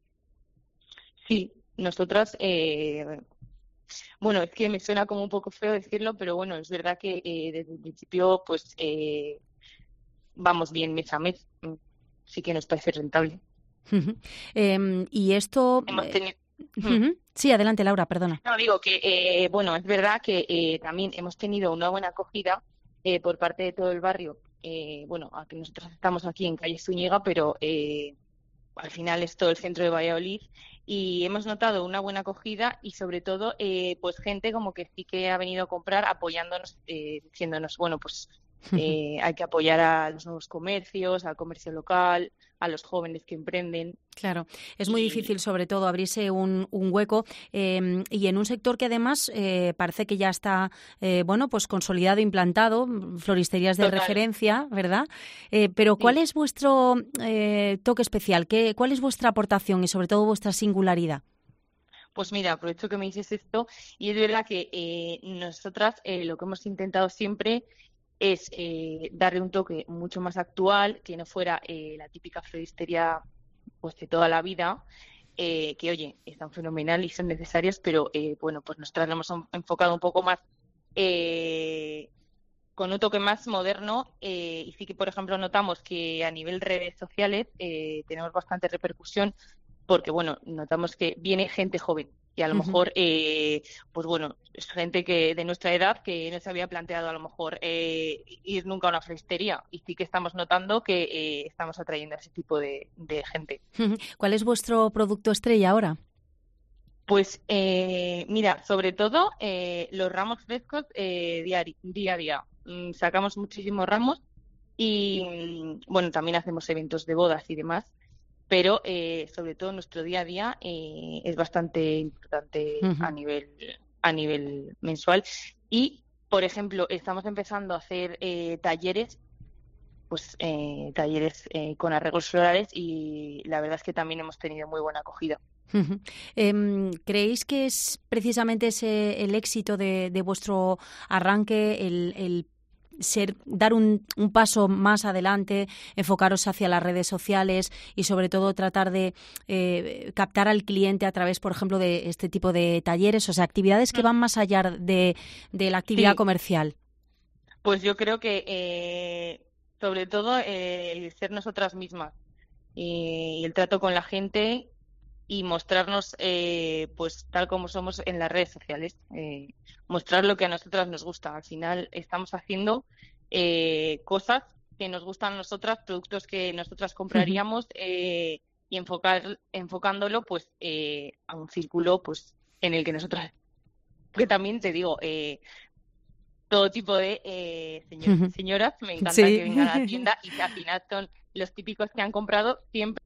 Sí, nosotras, eh, bueno, es que me suena como un poco feo decirlo, pero bueno, es verdad que eh, desde el principio, pues, eh, vamos bien mes a mes. Sí que nos parece rentable. Uh-huh. Eh, y esto... Hemos tenido... Uh-huh. Sí, adelante, Laura, perdona. No, digo que, eh, bueno, es verdad que eh, también hemos tenido una buena acogida eh, por parte de todo el barrio. Eh, bueno, aquí nosotros estamos aquí en calle Zúñiga, pero eh, al final es todo el centro de Valladolid y hemos notado una buena acogida y sobre todo, eh, pues gente como que sí que ha venido a comprar apoyándonos, eh, diciéndonos, bueno, pues eh, hay que apoyar a los nuevos comercios, al comercio local, a los jóvenes que emprenden. Claro, es muy y... difícil sobre todo abrirse un, un hueco eh, y en un sector que además eh, parece que ya está eh, bueno pues consolidado, implantado, floristerías de Total. referencia, ¿verdad? Eh, pero ¿cuál sí. es vuestro eh, toque especial? ¿Qué, ¿Cuál es vuestra aportación y sobre todo vuestra singularidad? Pues mira, aprovecho que me dices esto y es verdad que eh, nosotras eh, lo que hemos intentado siempre es eh, darle un toque mucho más actual, que no fuera eh, la típica floristería pues de toda la vida, eh, que oye, están fenomenal y son necesarias, pero eh, bueno, pues nosotras lo hemos enfocado un poco más eh, con un toque más moderno, eh, y sí que, por ejemplo, notamos que a nivel redes sociales eh, tenemos bastante repercusión, porque bueno, notamos que viene gente joven y a lo Ujú. mejor eh, pues bueno, es gente que de nuestra edad que no se había planteado a lo mejor eh, ir nunca a una floristería, y sí que estamos notando que eh, estamos atrayendo a ese tipo de, de gente. Ujú. ¿Cuál es vuestro producto estrella ahora? Pues eh, mira, sobre todo eh, los ramos frescos eh, diari- día a día. Mm, sacamos muchísimos ramos y mm, bueno, también hacemos eventos de bodas y demás, pero eh, sobre todo nuestro día a día eh, es bastante importante a Ujú. nivel a nivel mensual. Y por ejemplo, estamos empezando a hacer eh, talleres, pues eh, talleres eh, con arreglos florales, y la verdad es que también hemos tenido muy buena acogida. Ujú. Em, ¿creéis que es precisamente ese el éxito de, de vuestro arranque, el, el ser, dar un, un paso más adelante, enfocaros hacia las redes sociales y sobre todo tratar de eh, captar al cliente a través, por ejemplo, de este tipo de talleres, o sea, actividades que van más allá de, de la actividad Sí. comercial? Pues yo creo que eh, sobre todo eh, el ser nosotras mismas y el trato con la gente y mostrarnos eh, pues tal como somos en las redes sociales, eh, mostrar lo que a nosotras nos gusta. Al final estamos haciendo eh, cosas que nos gustan a nosotras, productos que nosotras compraríamos, eh, y enfocar enfocándolo pues eh, a un círculo pues en el que nosotras, que también te digo, eh, todo tipo de eh, señores y señoras, me encanta Sí. que vengan a la tienda, y que al final son los típicos que han comprado siempre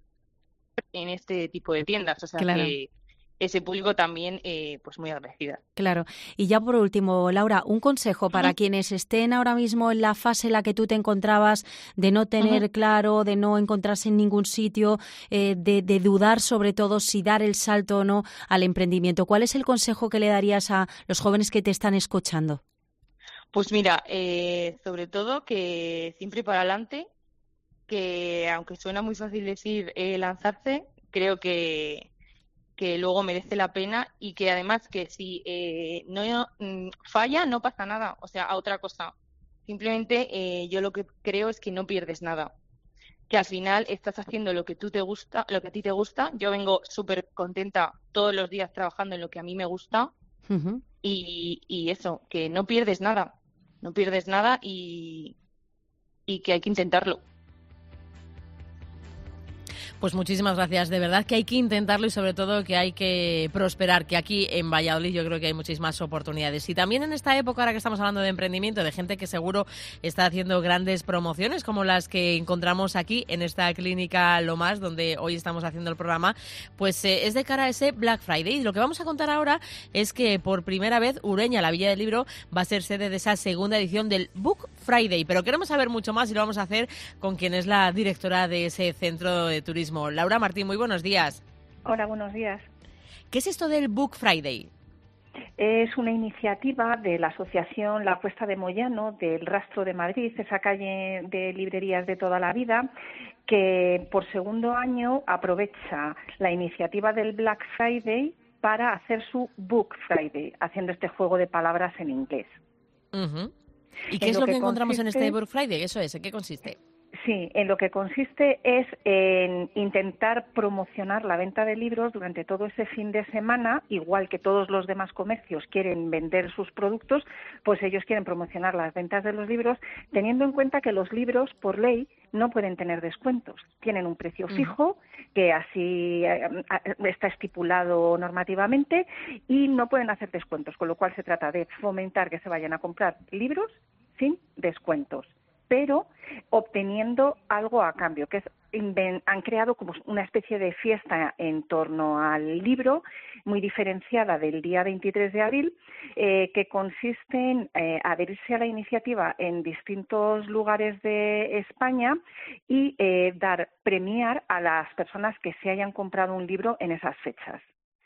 en este tipo de tiendas, o sea Claro. que ese público también eh, pues muy agradecida. Claro. Y ya por último, Laura, un consejo para Ujú. quienes estén ahora mismo en la fase en la que tú te encontrabas, de no tener Ujú. claro, de no encontrarse en ningún sitio, eh, de, de dudar sobre todo si dar el salto o no al emprendimiento. ¿Cuál es el consejo que le darías a los jóvenes que te están escuchando? Pues mira, eh, sobre todo que siempre para adelante, que aunque suena muy fácil decir eh, lanzarse, creo que que luego merece la pena, y que además que si eh, no mm, falla no pasa nada, o sea, a otra cosa. Simplemente eh, yo lo que creo es que no pierdes nada, que al final estás haciendo lo que tú te gusta, lo que a ti te gusta. Yo vengo súper contenta todos los días trabajando en lo que a mí me gusta, Ujú. y, y eso, que no pierdes nada, no pierdes nada y, y que hay que intentarlo. Pues muchísimas gracias. De verdad que hay que intentarlo y sobre todo que hay que prosperar, que aquí en Valladolid yo creo que hay muchísimas oportunidades. Y también en esta época, ahora que estamos hablando de emprendimiento, de gente que seguro está haciendo grandes promociones como las que encontramos aquí en esta clínica Lo Más, donde hoy estamos haciendo el programa, pues eh, es de cara a ese Black Friday. Y lo que vamos a contar ahora es que por primera vez Ureña, la Villa del Libro, va a ser sede de esa segunda edición del Book Friday. Pero queremos saber mucho más y lo vamos a hacer con quien es la directora de ese centro de turismo. Laura Martín, muy buenos días. Hola, buenos días. ¿Qué es esto del Book Friday? Es una iniciativa de la asociación La Cuesta de Moyano, del Rastro de Madrid, esa calle de librerías de toda la vida, que por segundo año aprovecha la iniciativa del Black Friday para hacer su Book Friday, haciendo este juego de palabras en inglés. Uh-huh. ¿Y qué En es lo lo que, que encontramos consiste- en este Book Friday? Eso es, ¿en qué consiste? Sí, en lo que consiste es en intentar promocionar la venta de libros durante todo ese fin de semana, igual que todos los demás comercios quieren vender sus productos, pues ellos quieren promocionar las ventas de los libros, teniendo en cuenta que los libros, por ley, no pueden tener descuentos. Tienen un precio fijo, que así eh, está estipulado normativamente, y no pueden hacer descuentos, con lo cual se trata de fomentar que se vayan a comprar libros sin descuentos, pero obteniendo algo a cambio, que es inven- han creado como una especie de fiesta en torno al libro, muy diferenciada del día veintitrés de abril, eh, que consiste en eh, adherirse a la iniciativa en distintos lugares de España y eh, dar premiar a las personas que se hayan comprado un libro en esas fechas.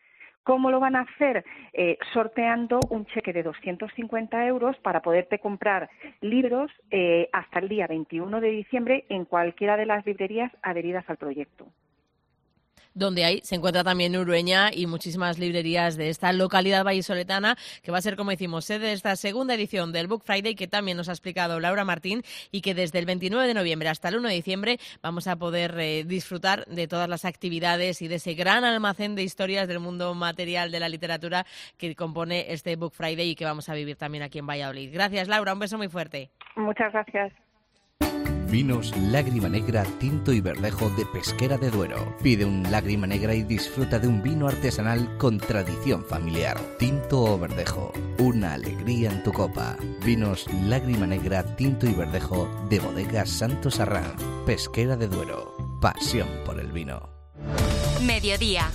¿Cómo lo van a hacer? Eh, sorteando un cheque de doscientos cincuenta euros para poderte comprar libros eh, hasta el día veintiuno de diciembre en cualquiera de las librerías adheridas al proyecto. Donde ahí se encuentra también Urueña y muchísimas librerías de esta localidad vallisoletana, que va a ser, como decimos, sede de esta segunda edición del Book Friday, que también nos ha explicado Laura Martín, y que desde el veintinueve de noviembre hasta el uno de diciembre vamos a poder eh, disfrutar de todas las actividades y de ese gran almacén de historias del mundo material de la literatura que compone este Book Friday y que vamos a vivir también aquí en Valladolid. Gracias, Laura, un beso muy fuerte. Muchas gracias. Vinos Lágrima Negra, Tinto y Verdejo de Pesquera de Duero. Pide un Lágrima Negra y disfruta de un vino artesanal con tradición familiar. Tinto o Verdejo, una alegría en tu copa. Vinos Lágrima Negra, Tinto y Verdejo de Bodegas Santos Arrán. Pesquera de Duero, pasión por el vino. Mediodía.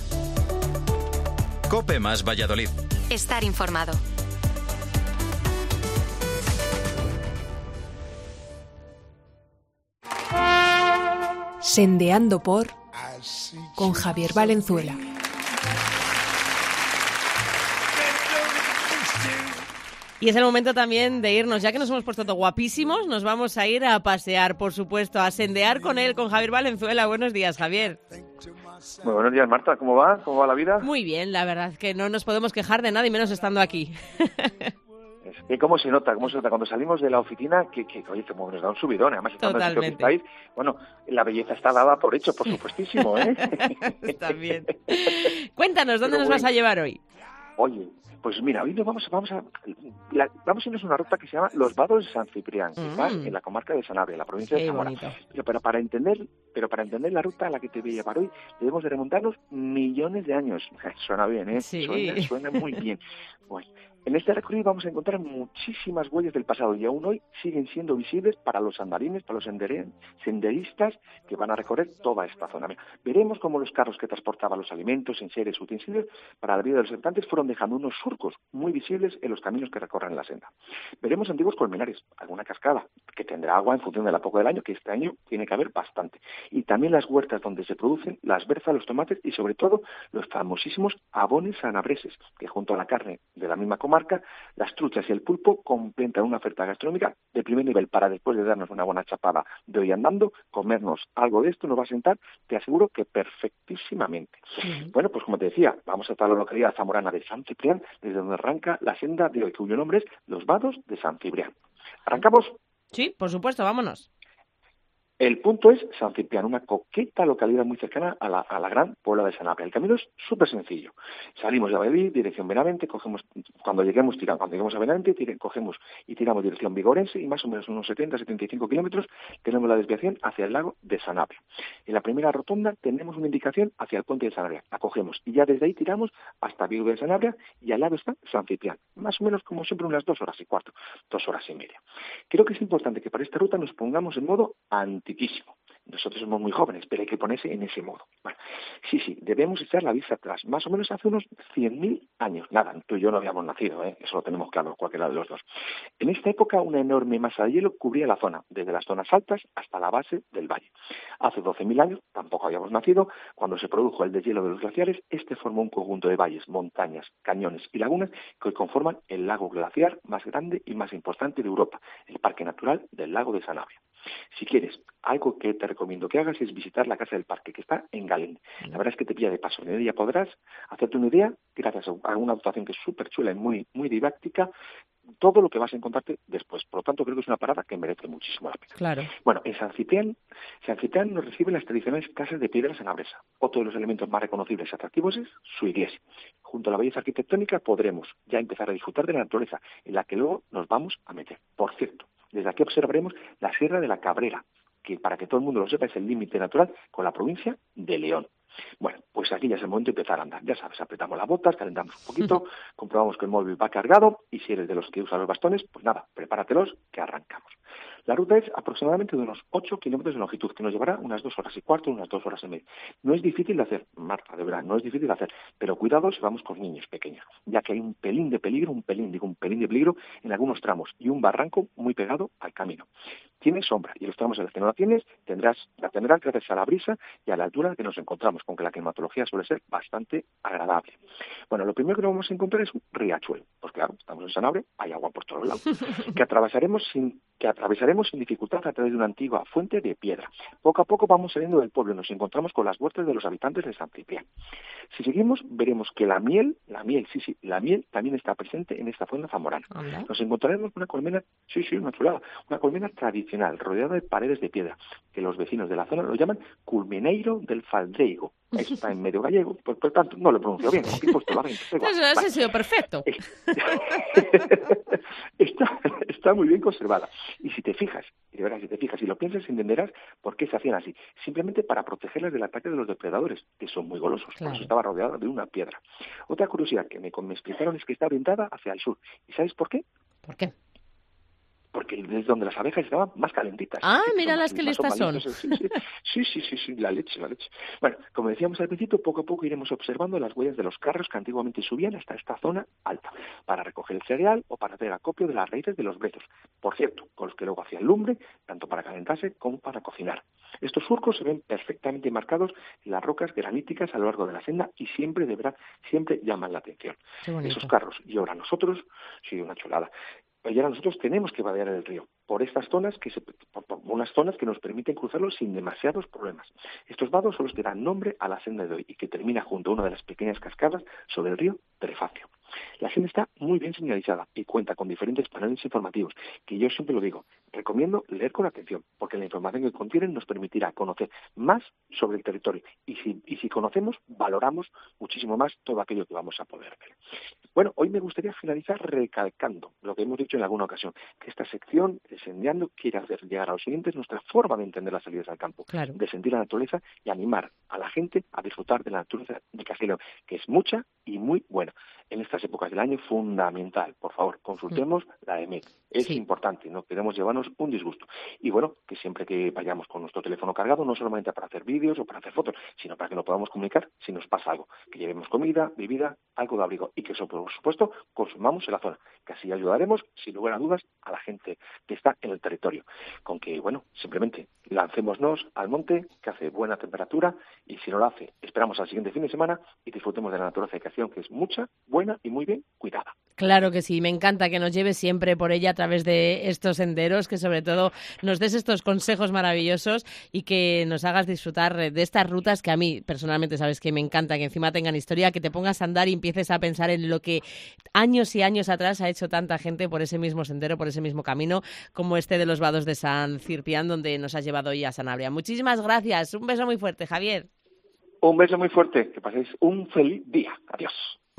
COPE más Valladolid. Estar informado. Sendeando por con Javier Valenzuela. Y es el momento también de irnos, ya que nos hemos puesto todo guapísimos, nos vamos a ir a pasear, por supuesto, a sendear con él, con Javier Valenzuela. Buenos días, Javier. Muy buenos días, Marta. ¿Cómo va? ¿Cómo va la vida? Muy bien, la verdad que no nos podemos quejar de nada y menos estando aquí. ¿Y cómo se nota? ¿Cómo se nota? Cuando salimos de la oficina, que, que oye, como nos da un subidón, además estando en el sitio que estáis, bueno, la belleza está dada por hecho, por supuestísimo, ¿eh? Está bien. Cuéntanos, ¿dónde Pero nos bueno, vas a llevar hoy? Oye, pues mira, hoy nos vamos, vamos a la, vamos a irnos a una ruta que se llama Los Vados de San Ciprián, que está Mm. en la comarca de Sanabria, en la provincia Qué de Zamora. bonito. Pero para, para entender, pero para entender la ruta a la que te voy a llevar hoy, debemos de remontarnos millones de años. Suena bien, ¿eh? Sí. Suena, suena muy bien. Bueno, en este recorrido vamos a encontrar muchísimas huellas del pasado y aún hoy siguen siendo visibles para los andarines, para los sendere- senderistas que van a recorrer toda esta zona. Mira, veremos cómo los carros que transportaban los alimentos, enseres, utensilios para la vida de los habitantes fueron dejando unos surcos muy visibles en los caminos que recorren la senda. Veremos antiguos colmenares, alguna cascada que tendrá agua en función de la época del año, que este año tiene que haber bastante. Y también las huertas donde se producen las berzas, los tomates y sobre todo los famosísimos abones sanabreses, que junto a la carne de la misma comarca, las truchas y el pulpo completan una oferta gastronómica de primer nivel para después de darnos una buena chapada de hoy andando, comernos algo de esto nos va a sentar, te aseguro que perfectísimamente. Sí. Bueno, pues como te decía, vamos a estar a la localidad zamorana de San Ciprián, desde donde arranca la senda de hoy, cuyo nombre es Los Vados de San Ciprián. ¿Arrancamos? Sí, por supuesto, vámonos. El punto es San Ciprián, una coqueta localidad muy cercana a la, a la gran Puebla de Sanabria. El camino es súper sencillo. Salimos de Valladolid, dirección Benavente, cogemos, cuando lleguemos, tiramos, cuando lleguemos a Benavente, tire, cogemos y tiramos dirección Vigorense y más o menos unos setenta a setenta y cinco kilómetros tenemos la desviación hacia el lago de Sanabria. En la primera rotonda tenemos una indicación hacia el puente de Sanabria. La cogemos y ya desde ahí tiramos hasta Vigo de Sanabria y al lado está San Ciprián. Más o menos como siempre unas dos horas y cuarto, dos horas y media. Creo que es importante que para esta ruta nos pongamos en modo antiquísimo. Nosotros somos muy jóvenes, pero hay que ponerse en ese modo. Bueno, sí, sí, debemos echar la vista atrás, más o menos hace unos cien mil años. Nada, tú y yo no habíamos nacido, ¿eh? Eso lo tenemos claro, cualquiera de los dos. En esta época, una enorme masa de hielo cubría la zona, desde las zonas altas hasta la base del valle. Hace doce mil años, tampoco habíamos nacido, cuando se produjo el deshielo de los glaciares, este formó un conjunto de valles, montañas, cañones y lagunas que hoy conforman el lago glaciar más grande y más importante de Europa, el Parque Natural del Lago de Sanabria. Si quieres, algo que te recomiendo que hagas es visitar la Casa del Parque, que está en Galén. La verdad es que te pilla de paso. En el día podrás hacerte una idea, gracias a una dotación que es súper chula y muy, muy didáctica, todo lo que vas a encontrarte después. Por lo tanto, creo que es una parada que merece muchísimo la pena. Claro. Bueno, en San Ciprián, San Ciprián nos reciben las tradicionales casas de piedra sanabresa. Otro de los elementos más reconocibles y atractivos es su iglesia. Junto a la belleza arquitectónica podremos ya empezar a disfrutar de la naturaleza, en la que luego nos vamos a meter. Por cierto, desde aquí observaremos la Sierra de la Cabrera, que para que todo el mundo lo sepa es el límite natural con la provincia de León. Bueno, pues aquí ya es el momento de empezar a andar. Ya sabes, apretamos las botas, calentamos un poquito, comprobamos que el móvil va cargado y si eres de los que usan los bastones, pues nada, prepáratelos que arrancamos. La ruta es aproximadamente de unos ocho kilómetros de longitud, que nos llevará unas dos horas y cuarto, unas dos horas y media. No es difícil de hacer, Marta, de verdad, no es difícil de hacer, pero cuidado si vamos con niños pequeños, ya que hay un pelín de peligro, un pelín, digo, un pelín de peligro en algunos tramos y un barranco muy pegado al camino. tiene sombra, y los tramos en los que no la tienes tendrás, la tendrás gracias a la brisa y a la altura que nos encontramos, con que la climatología suele ser bastante agradable. Bueno, lo primero que nos vamos a encontrar es un riachuelo, pues claro, estamos en Sanabria, hay agua por todos lados, que atravesaremos sin que atravesaremos sin dificultad a través de una antigua fuente de piedra. Poco a poco vamos saliendo del pueblo y nos encontramos con las huertas de los habitantes de San Ciprián. Si seguimos, veremos que la miel, la miel, sí, sí, la miel también está presente en esta fuente zamorana. ¿Hola? Nos encontraremos con una colmena, sí, sí, una chulada, una colmena tradicional, rodeada de paredes de piedra, que los vecinos de la zona lo llaman Culmeneiro del Faldreigo. Eso está en medio gallego, por, por tanto, no lo pronuncio bien. Aquí puesto la gente, Eso vale. Ha sido perfecto. está, está muy bien conservada. Y si te fijas, y de verdad, si te fijas y lo piensas, entenderás por qué se hacían así. Simplemente para protegerlas del ataque de los depredadores, que son muy golosos. Claro. Por eso estaba rodeada de una piedra. Otra curiosidad que me, me explicaron es que está orientada hacia el sur. ¿Y sabes por qué? ¿Por qué? Porque es donde las abejas estaban más calentitas. Ah, mira las que listas son. Sí sí, sí, sí, sí, la leche, la leche. Bueno, como decíamos al principio, poco a poco iremos observando las huellas de los carros que antiguamente subían hasta esta zona alta, para recoger el cereal o para hacer acopio de las raíces de los brezos. Por cierto, con los que luego hacían lumbre, tanto para calentarse como para cocinar. Estos surcos se ven perfectamente marcados en las rocas graníticas a lo largo de la senda y siempre, de verdad, siempre llaman la atención. Esos carros. Y ahora nosotros, sí, una chulada. Y ahora nosotros tenemos que vadear el río por estas zonas que se, por, por unas zonas que nos permiten cruzarlo sin demasiados problemas. Estos vados son los que dan nombre a la senda de hoy y que termina junto a una de las pequeñas cascadas sobre el río Prefacio. La senda está muy bien señalizada y cuenta con diferentes paneles informativos que yo siempre lo digo, recomiendo leer con atención porque la información que contienen nos permitirá conocer más sobre el territorio y si, y si conocemos, valoramos muchísimo más todo aquello que vamos a poder ver. Bueno, hoy me gustaría finalizar recalcando lo que hemos dicho en alguna ocasión, que esta sección, Sendeando, quiere hacer llegar a los oyentes nuestra forma de entender las salidas al campo, claro. de sentir la naturaleza y animar a la gente a disfrutar de la naturaleza de Castilla y León, que es mucha y muy buena. En estas épocas del año, fundamental. Por favor, consultemos mm. la E M E C. Es sí. importante, no queremos llevarnos un disgusto. Y bueno, que siempre que vayamos con nuestro teléfono cargado, no solamente para hacer vídeos o para hacer fotos, sino para que nos podamos comunicar si nos pasa algo. Que llevemos comida, bebida, algo de abrigo y que eso, por supuesto, consumamos en la zona. Que así ayudaremos, sin lugar a dudas, a la gente que está en el territorio. Con que, bueno, simplemente lancémonos al monte, que hace buena temperatura, y si no lo hace, esperamos al siguiente fin de semana y disfrutemos de la naturaleza de Castellón, que es mucha, buena y muy bien cuidada. Claro que sí, me encanta que nos lleves siempre por ella a través de estos senderos, que sobre todo nos des estos consejos maravillosos y que nos hagas disfrutar de estas rutas que a mí personalmente sabes que me encanta, que encima tengan historia, que te pongas a andar y empieces a pensar en lo que años y años atrás ha hecho tanta gente por ese mismo sendero, por ese mismo camino, como este de los vados de San Ciprián, donde nos has llevado hoy a Sanabria. Muchísimas gracias, un beso muy fuerte, Javier. Un beso muy fuerte, que paséis un feliz día. Adiós.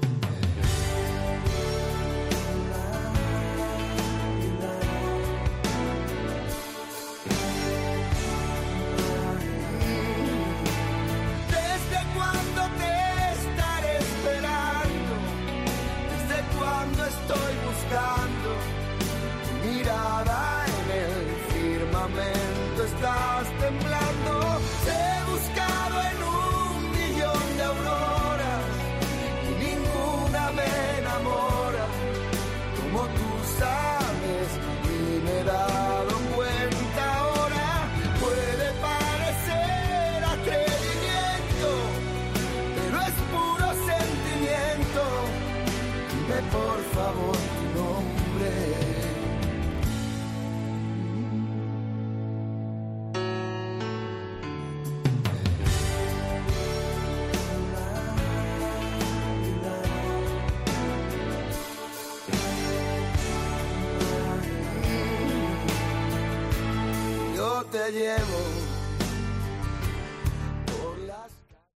Estás temblando, te he buscado en un millón de auroras y ninguna me enamora como tú sabes y me he dado cuenta ahora. Puede parecer atrevimiento, pero es puro sentimiento. Dime por favor tu nombre. Te llevo por las...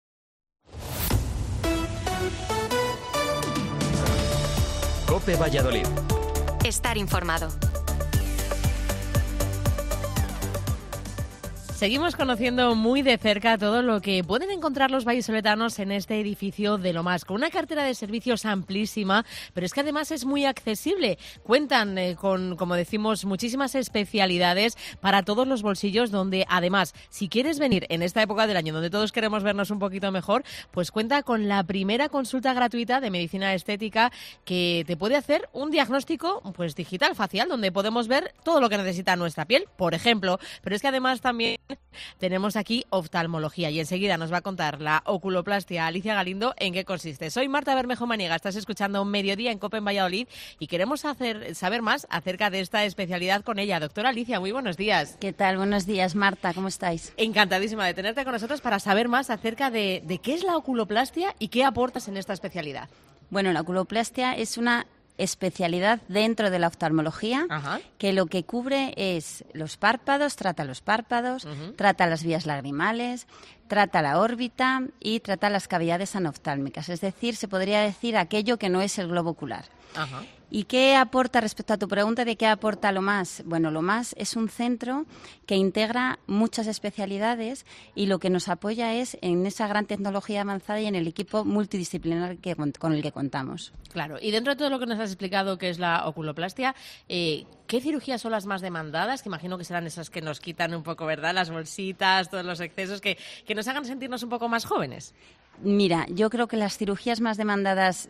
COPE Valladolid. Estar informado. Seguimos conociendo muy de cerca todo lo que pueden encontrar los vallisoletanos en este edificio de Lomás, con una cartera de servicios amplísima, pero es que además es muy accesible. Cuentan eh, con, como decimos, muchísimas especialidades para todos los bolsillos, donde además, si quieres venir en esta época del año donde todos queremos vernos un poquito mejor, pues cuenta con la primera consulta gratuita de medicina estética que te puede hacer un diagnóstico pues digital facial, donde podemos ver todo lo que necesita nuestra piel, por ejemplo. Pero es que además también tenemos aquí oftalmología y enseguida nos va a contar la oculoplastia Alicia Galindo en qué consiste. Soy Marta Bermejo Maniega, estás escuchando Mediodía en COPE en Valladolid y queremos hacer, saber más acerca de esta especialidad con ella. Doctora Alicia, muy buenos días. ¿Qué tal? Buenos días, Marta, ¿cómo estáis? Encantadísima de tenerte con nosotros para saber más acerca de, de qué es la oculoplastia y qué aportas en esta especialidad. Bueno, la oculoplastia es una especialidad dentro de la oftalmología. Ajá. Que lo que cubre es los párpados, trata los párpados, uh-huh. trata las vías lagrimales, trata la órbita y trata las cavidades anoftálmicas. Es decir, se podría decir aquello que no es el globo ocular. Ajá. ¿Y qué aporta, respecto a tu pregunta de qué aporta Lomás? Bueno, Lomás es un centro que integra muchas especialidades y lo que nos apoya es en esa gran tecnología avanzada y en el equipo multidisciplinar que, con el que contamos. Claro, y dentro de todo lo que nos has explicado que es la oculoplastia, eh, ¿qué cirugías son las más demandadas? Que imagino que serán esas que nos quitan un poco, ¿verdad? Las bolsitas, todos los excesos, que, que nos hagan sentirnos un poco más jóvenes. Mira, yo creo que las cirugías más demandadas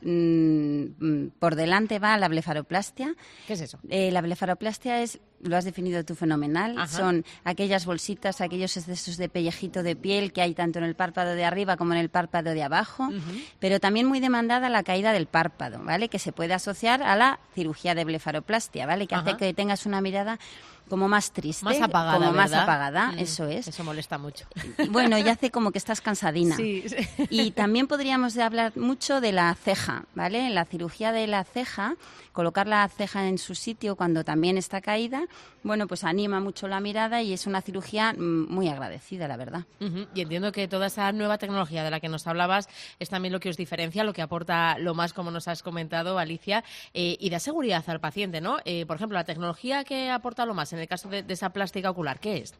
mmm, por delante va la blefaroplastia. ¿Qué es eso? Eh, la blefaroplastia es, lo has definido tú fenomenal, Ajá. son aquellas bolsitas, aquellos excesos de pellejito de piel que hay tanto en el párpado de arriba como en el párpado de abajo, uh-huh. pero también muy demandada la caída del párpado, ¿vale? Que se puede asociar a la cirugía de blefaroplastia, ¿vale? Que Ajá. hace que tengas una mirada como más triste, más apagada, como ¿verdad? más apagada, mm, eso es. Eso molesta mucho. Bueno, y hace como que estás cansadina. Sí, sí. Y también podríamos hablar mucho de la ceja, ¿vale? La cirugía de la ceja, colocar la ceja en su sitio cuando también está caída, bueno, pues anima mucho la mirada y es una cirugía muy agradecida, la verdad. Uh-huh. Y entiendo que toda esa nueva tecnología de la que nos hablabas es también lo que os diferencia, lo que aporta Lomás, como nos has comentado, Alicia, eh, y da seguridad al paciente, ¿no? Eh, por ejemplo, la tecnología que aporta Lomás en el caso de, de esa plástica ocular, ¿qué es?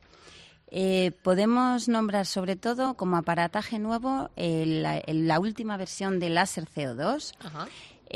Eh, podemos nombrar sobre todo como aparataje nuevo el, la, el, la última versión de láser C O dos. Ajá.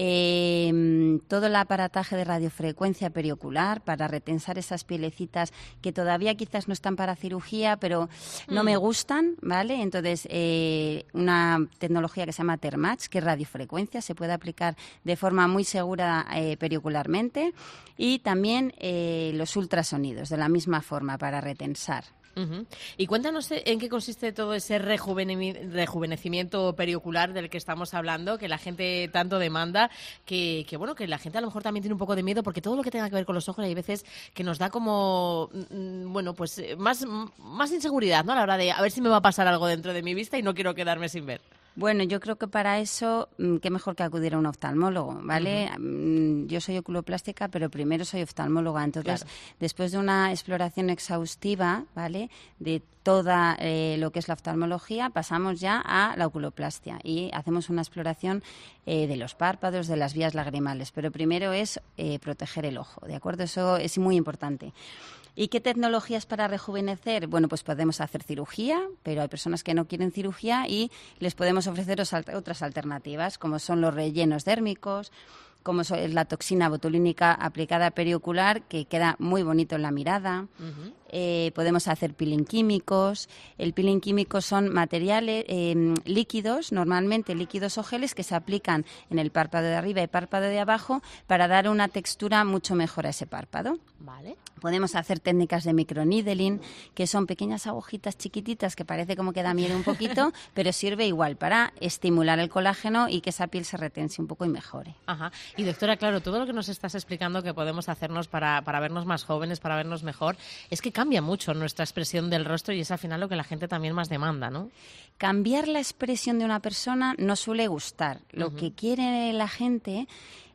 Eh, todo el aparataje de radiofrecuencia periocular para retensar esas pielecitas que todavía quizás no están para cirugía, pero no mm. me gustan, ¿vale? Entonces, eh, una tecnología que se llama Thermatch, que es radiofrecuencia, se puede aplicar de forma muy segura eh, periocularmente, y también eh, los ultrasonidos, de la misma forma, para retensar. Uh-huh. Y cuéntanos en qué consiste todo ese rejuvene- rejuvenecimiento periocular del que estamos hablando, que la gente tanto demanda, que, que bueno, que la gente a lo mejor también tiene un poco de miedo, porque todo lo que tenga que ver con los ojos hay veces que nos da como, bueno, pues más, más inseguridad, ¿no? A la hora de a ver si me va a pasar algo dentro de mi vista y no quiero quedarme sin ver. Bueno, yo creo que para eso, qué mejor que acudir a un oftalmólogo, ¿vale? Uh-huh. Yo soy oculoplástica, pero primero soy oftalmóloga. Entonces, claro. después de una exploración exhaustiva, ¿vale?, de toda eh, lo que es la oftalmología, pasamos ya a la oculoplastia y hacemos una exploración eh, de los párpados, de las vías lagrimales. Pero primero es eh, proteger el ojo, ¿de acuerdo? Eso es muy importante. ¿Y qué tecnologías para rejuvenecer? Bueno, pues podemos hacer cirugía, pero hay personas que no quieren cirugía y les podemos ofrecer otras alternativas, como son los rellenos dérmicos, como es la toxina botulínica aplicada periocular, que queda muy bonito en la mirada. Uh-huh. Eh, podemos hacer peeling químicos. El peeling químico son materiales eh, líquidos, normalmente líquidos o geles, que se aplican en el párpado de arriba y párpado de abajo para dar una textura mucho mejor a ese párpado. Vale. Podemos hacer técnicas de microneedling, que son pequeñas agujitas chiquititas que parece como que da miedo un poquito, pero sirve igual para estimular el colágeno y que esa piel se retense un poco y mejore. Ajá. Y doctora, claro, todo lo que nos estás explicando que podemos hacernos para, para vernos más jóvenes, para vernos mejor, es que cambia mucho nuestra expresión del rostro y es al final lo que la gente también más demanda, ¿no? Cambiar la expresión de una persona no suele gustar. Lo uh-huh. que quiere la gente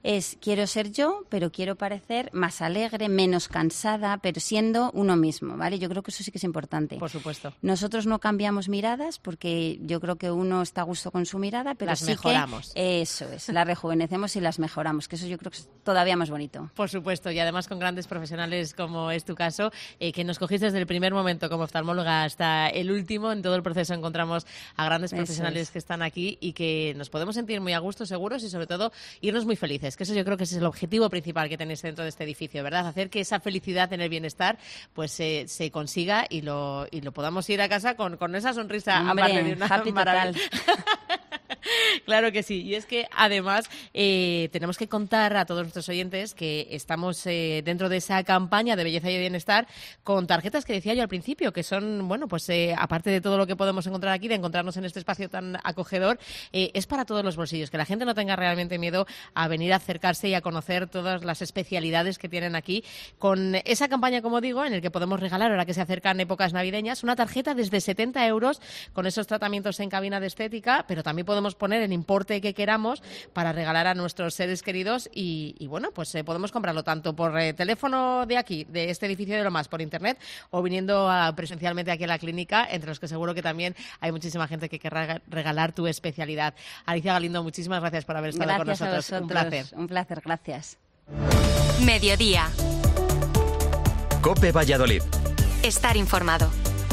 es quiero ser yo, pero quiero parecer más alegre, menos cansada, pero siendo uno mismo, ¿vale? Yo creo que eso sí que es importante. Por supuesto. Nosotros no cambiamos miradas porque yo creo que uno está a gusto con su mirada, pero las sí mejoramos. que eso es, las rejuvenecemos y las mejoramos, que eso yo creo que es todavía más bonito. Por supuesto, y además con grandes profesionales como es tu caso, eh, que nos cogiste desde el primer momento como oftalmóloga hasta el último. En todo el proceso encontramos a grandes Eso profesionales es. que están aquí y que nos podemos sentir muy a gusto, seguros y sobre todo irnos muy felices, que eso yo creo que ese es el objetivo principal que tenéis dentro de este edificio, ¿verdad? Hacer que esa felicidad en el bienestar pues eh, se consiga y lo, y lo podamos ir a casa con, con esa sonrisa Hombre, aparte de una happy maravilla. Claro que sí, y es que además eh, tenemos que contar a todos nuestros oyentes que estamos eh, dentro de esa campaña de belleza y bienestar con tarjetas que decía yo al principio, que son, bueno, pues eh, aparte de todo lo que podemos encontrar aquí, de encontrarnos en este espacio tan acogedor, eh, es para todos los bolsillos, que la gente no tenga realmente miedo a venir a acercarse y a conocer todas las especialidades que tienen aquí, con esa campaña, como digo, en el que podemos regalar, ahora que se acercan épocas navideñas, una tarjeta desde setenta euros con esos tratamientos en cabina de estética, pero también podemos poner el importe que queramos para regalar a nuestros seres queridos y, y bueno, pues eh, podemos comprarlo tanto por eh, teléfono de aquí, de este edificio de Lomas, por internet o viniendo a, presencialmente aquí a la clínica, entre los que seguro que también hay muchísima gente que querrá regalar tu especialidad. Alicia Galindo, muchísimas gracias por haber estado Gracias con nosotros. a vosotros. Un placer. Un placer, gracias. Mediodía. COPE Valladolid. Estar informado.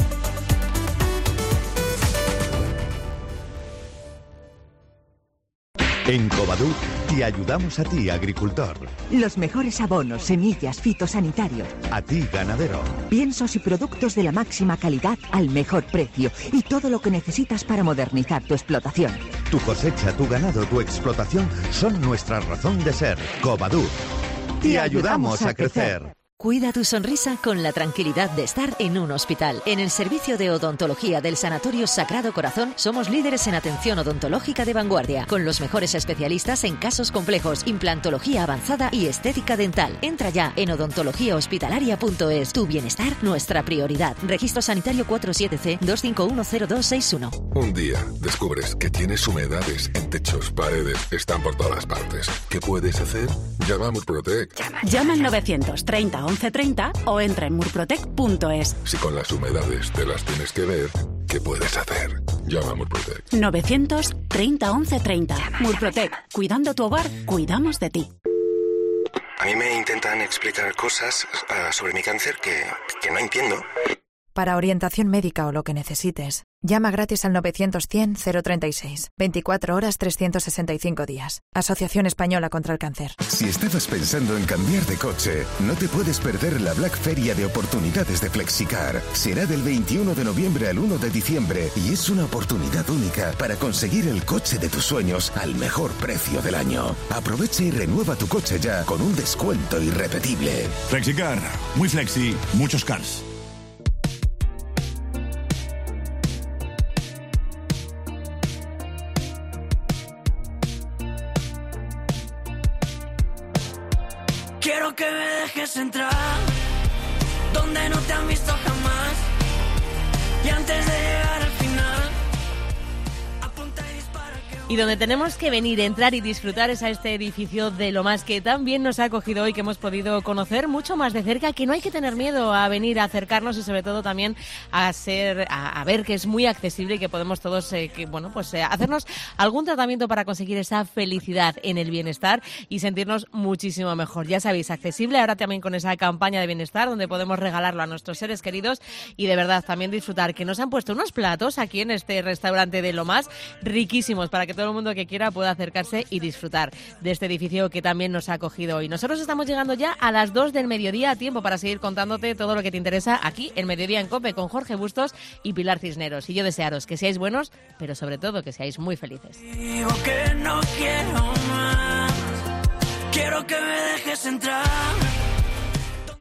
En Covadú te ayudamos a ti, agricultor. Los mejores abonos, semillas, fitosanitarios. A ti, ganadero. Piensos y productos de la máxima calidad al mejor precio. Y todo lo que necesitas para modernizar tu explotación. Tu cosecha, tu ganado, tu explotación son nuestra razón de ser. Covadú. Te ayudamos a crecer. Cuida tu sonrisa con la tranquilidad de estar en un hospital. En el servicio de odontología del Sanatorio Sagrado Corazón somos líderes en atención odontológica de vanguardia, con los mejores especialistas en casos complejos, implantología avanzada y estética dental. Entra ya en odontología hospitalaria punto es. Tu bienestar, nuestra prioridad. Registro sanitario cuatro siete C dos cinco uno cero dos seis uno. Un día descubres que tienes humedades en techos, paredes, están por todas partes. ¿Qué puedes hacer? Llama a Murprotec. Llama al novecientos treinta once treinta o entra en murprotec punto es. Si con las humedades te las tienes que ver, ¿qué puedes hacer? Llama a Murprotec. novecientos treinta once treinta. Murprotec. Cuidando tu hogar, cuidamos de ti. A mí me intentan explicar cosas uh, sobre mi cáncer que, que no entiendo. Para orientación médica o lo que necesites, llama gratis al novecientos cien cero treinta y seis. veinticuatro horas trescientos sesenta y cinco días. Asociación Española contra el Cáncer. Si estabas pensando en cambiar de coche, no te puedes perder la Black Feria de oportunidades de Flexicar. Será del veintiuno de noviembre al uno de diciembre y es una oportunidad única para conseguir el coche de tus sueños al mejor precio del año. Aprovecha y renueva tu coche ya con un descuento irrepetible. Flexicar. Muy flexi, muchos cars. Quiero que me dejes entrar donde no te han visto jamás. Y antes de llegar al final, apunta y dispara que... Y donde tenemos que venir, entrar y disfrutar es a este edificio de Lomas, que tan bien nos ha acogido hoy, que hemos podido conocer mucho más de cerca, que no hay que tener miedo a venir a acercarnos y sobre todo también a ser, a, a ver que es muy accesible y que podemos todos, eh, que bueno, pues eh, hacernos algún tratamiento para conseguir esa felicidad en el bienestar y sentirnos muchísimo mejor. Ya sabéis, accesible ahora también con esa campaña de bienestar donde podemos regalarlo a nuestros seres queridos y de verdad también disfrutar, que nos han puesto unos platos aquí en este restaurante de Lomas riquísimos para que todo el mundo que quiera pueda acercarse y disfrutar de este edificio que también nos ha acogido hoy. Nosotros estamos llegando ya a las dos del mediodía, a tiempo para seguir contándote todo lo que te interesa aquí en Mediodía en COPE con Jorge Bustos y Pilar Cisneros. Y yo desearos que seáis buenos, pero sobre todo que seáis muy felices. Digo que no quiero más, quiero que me dejes entrar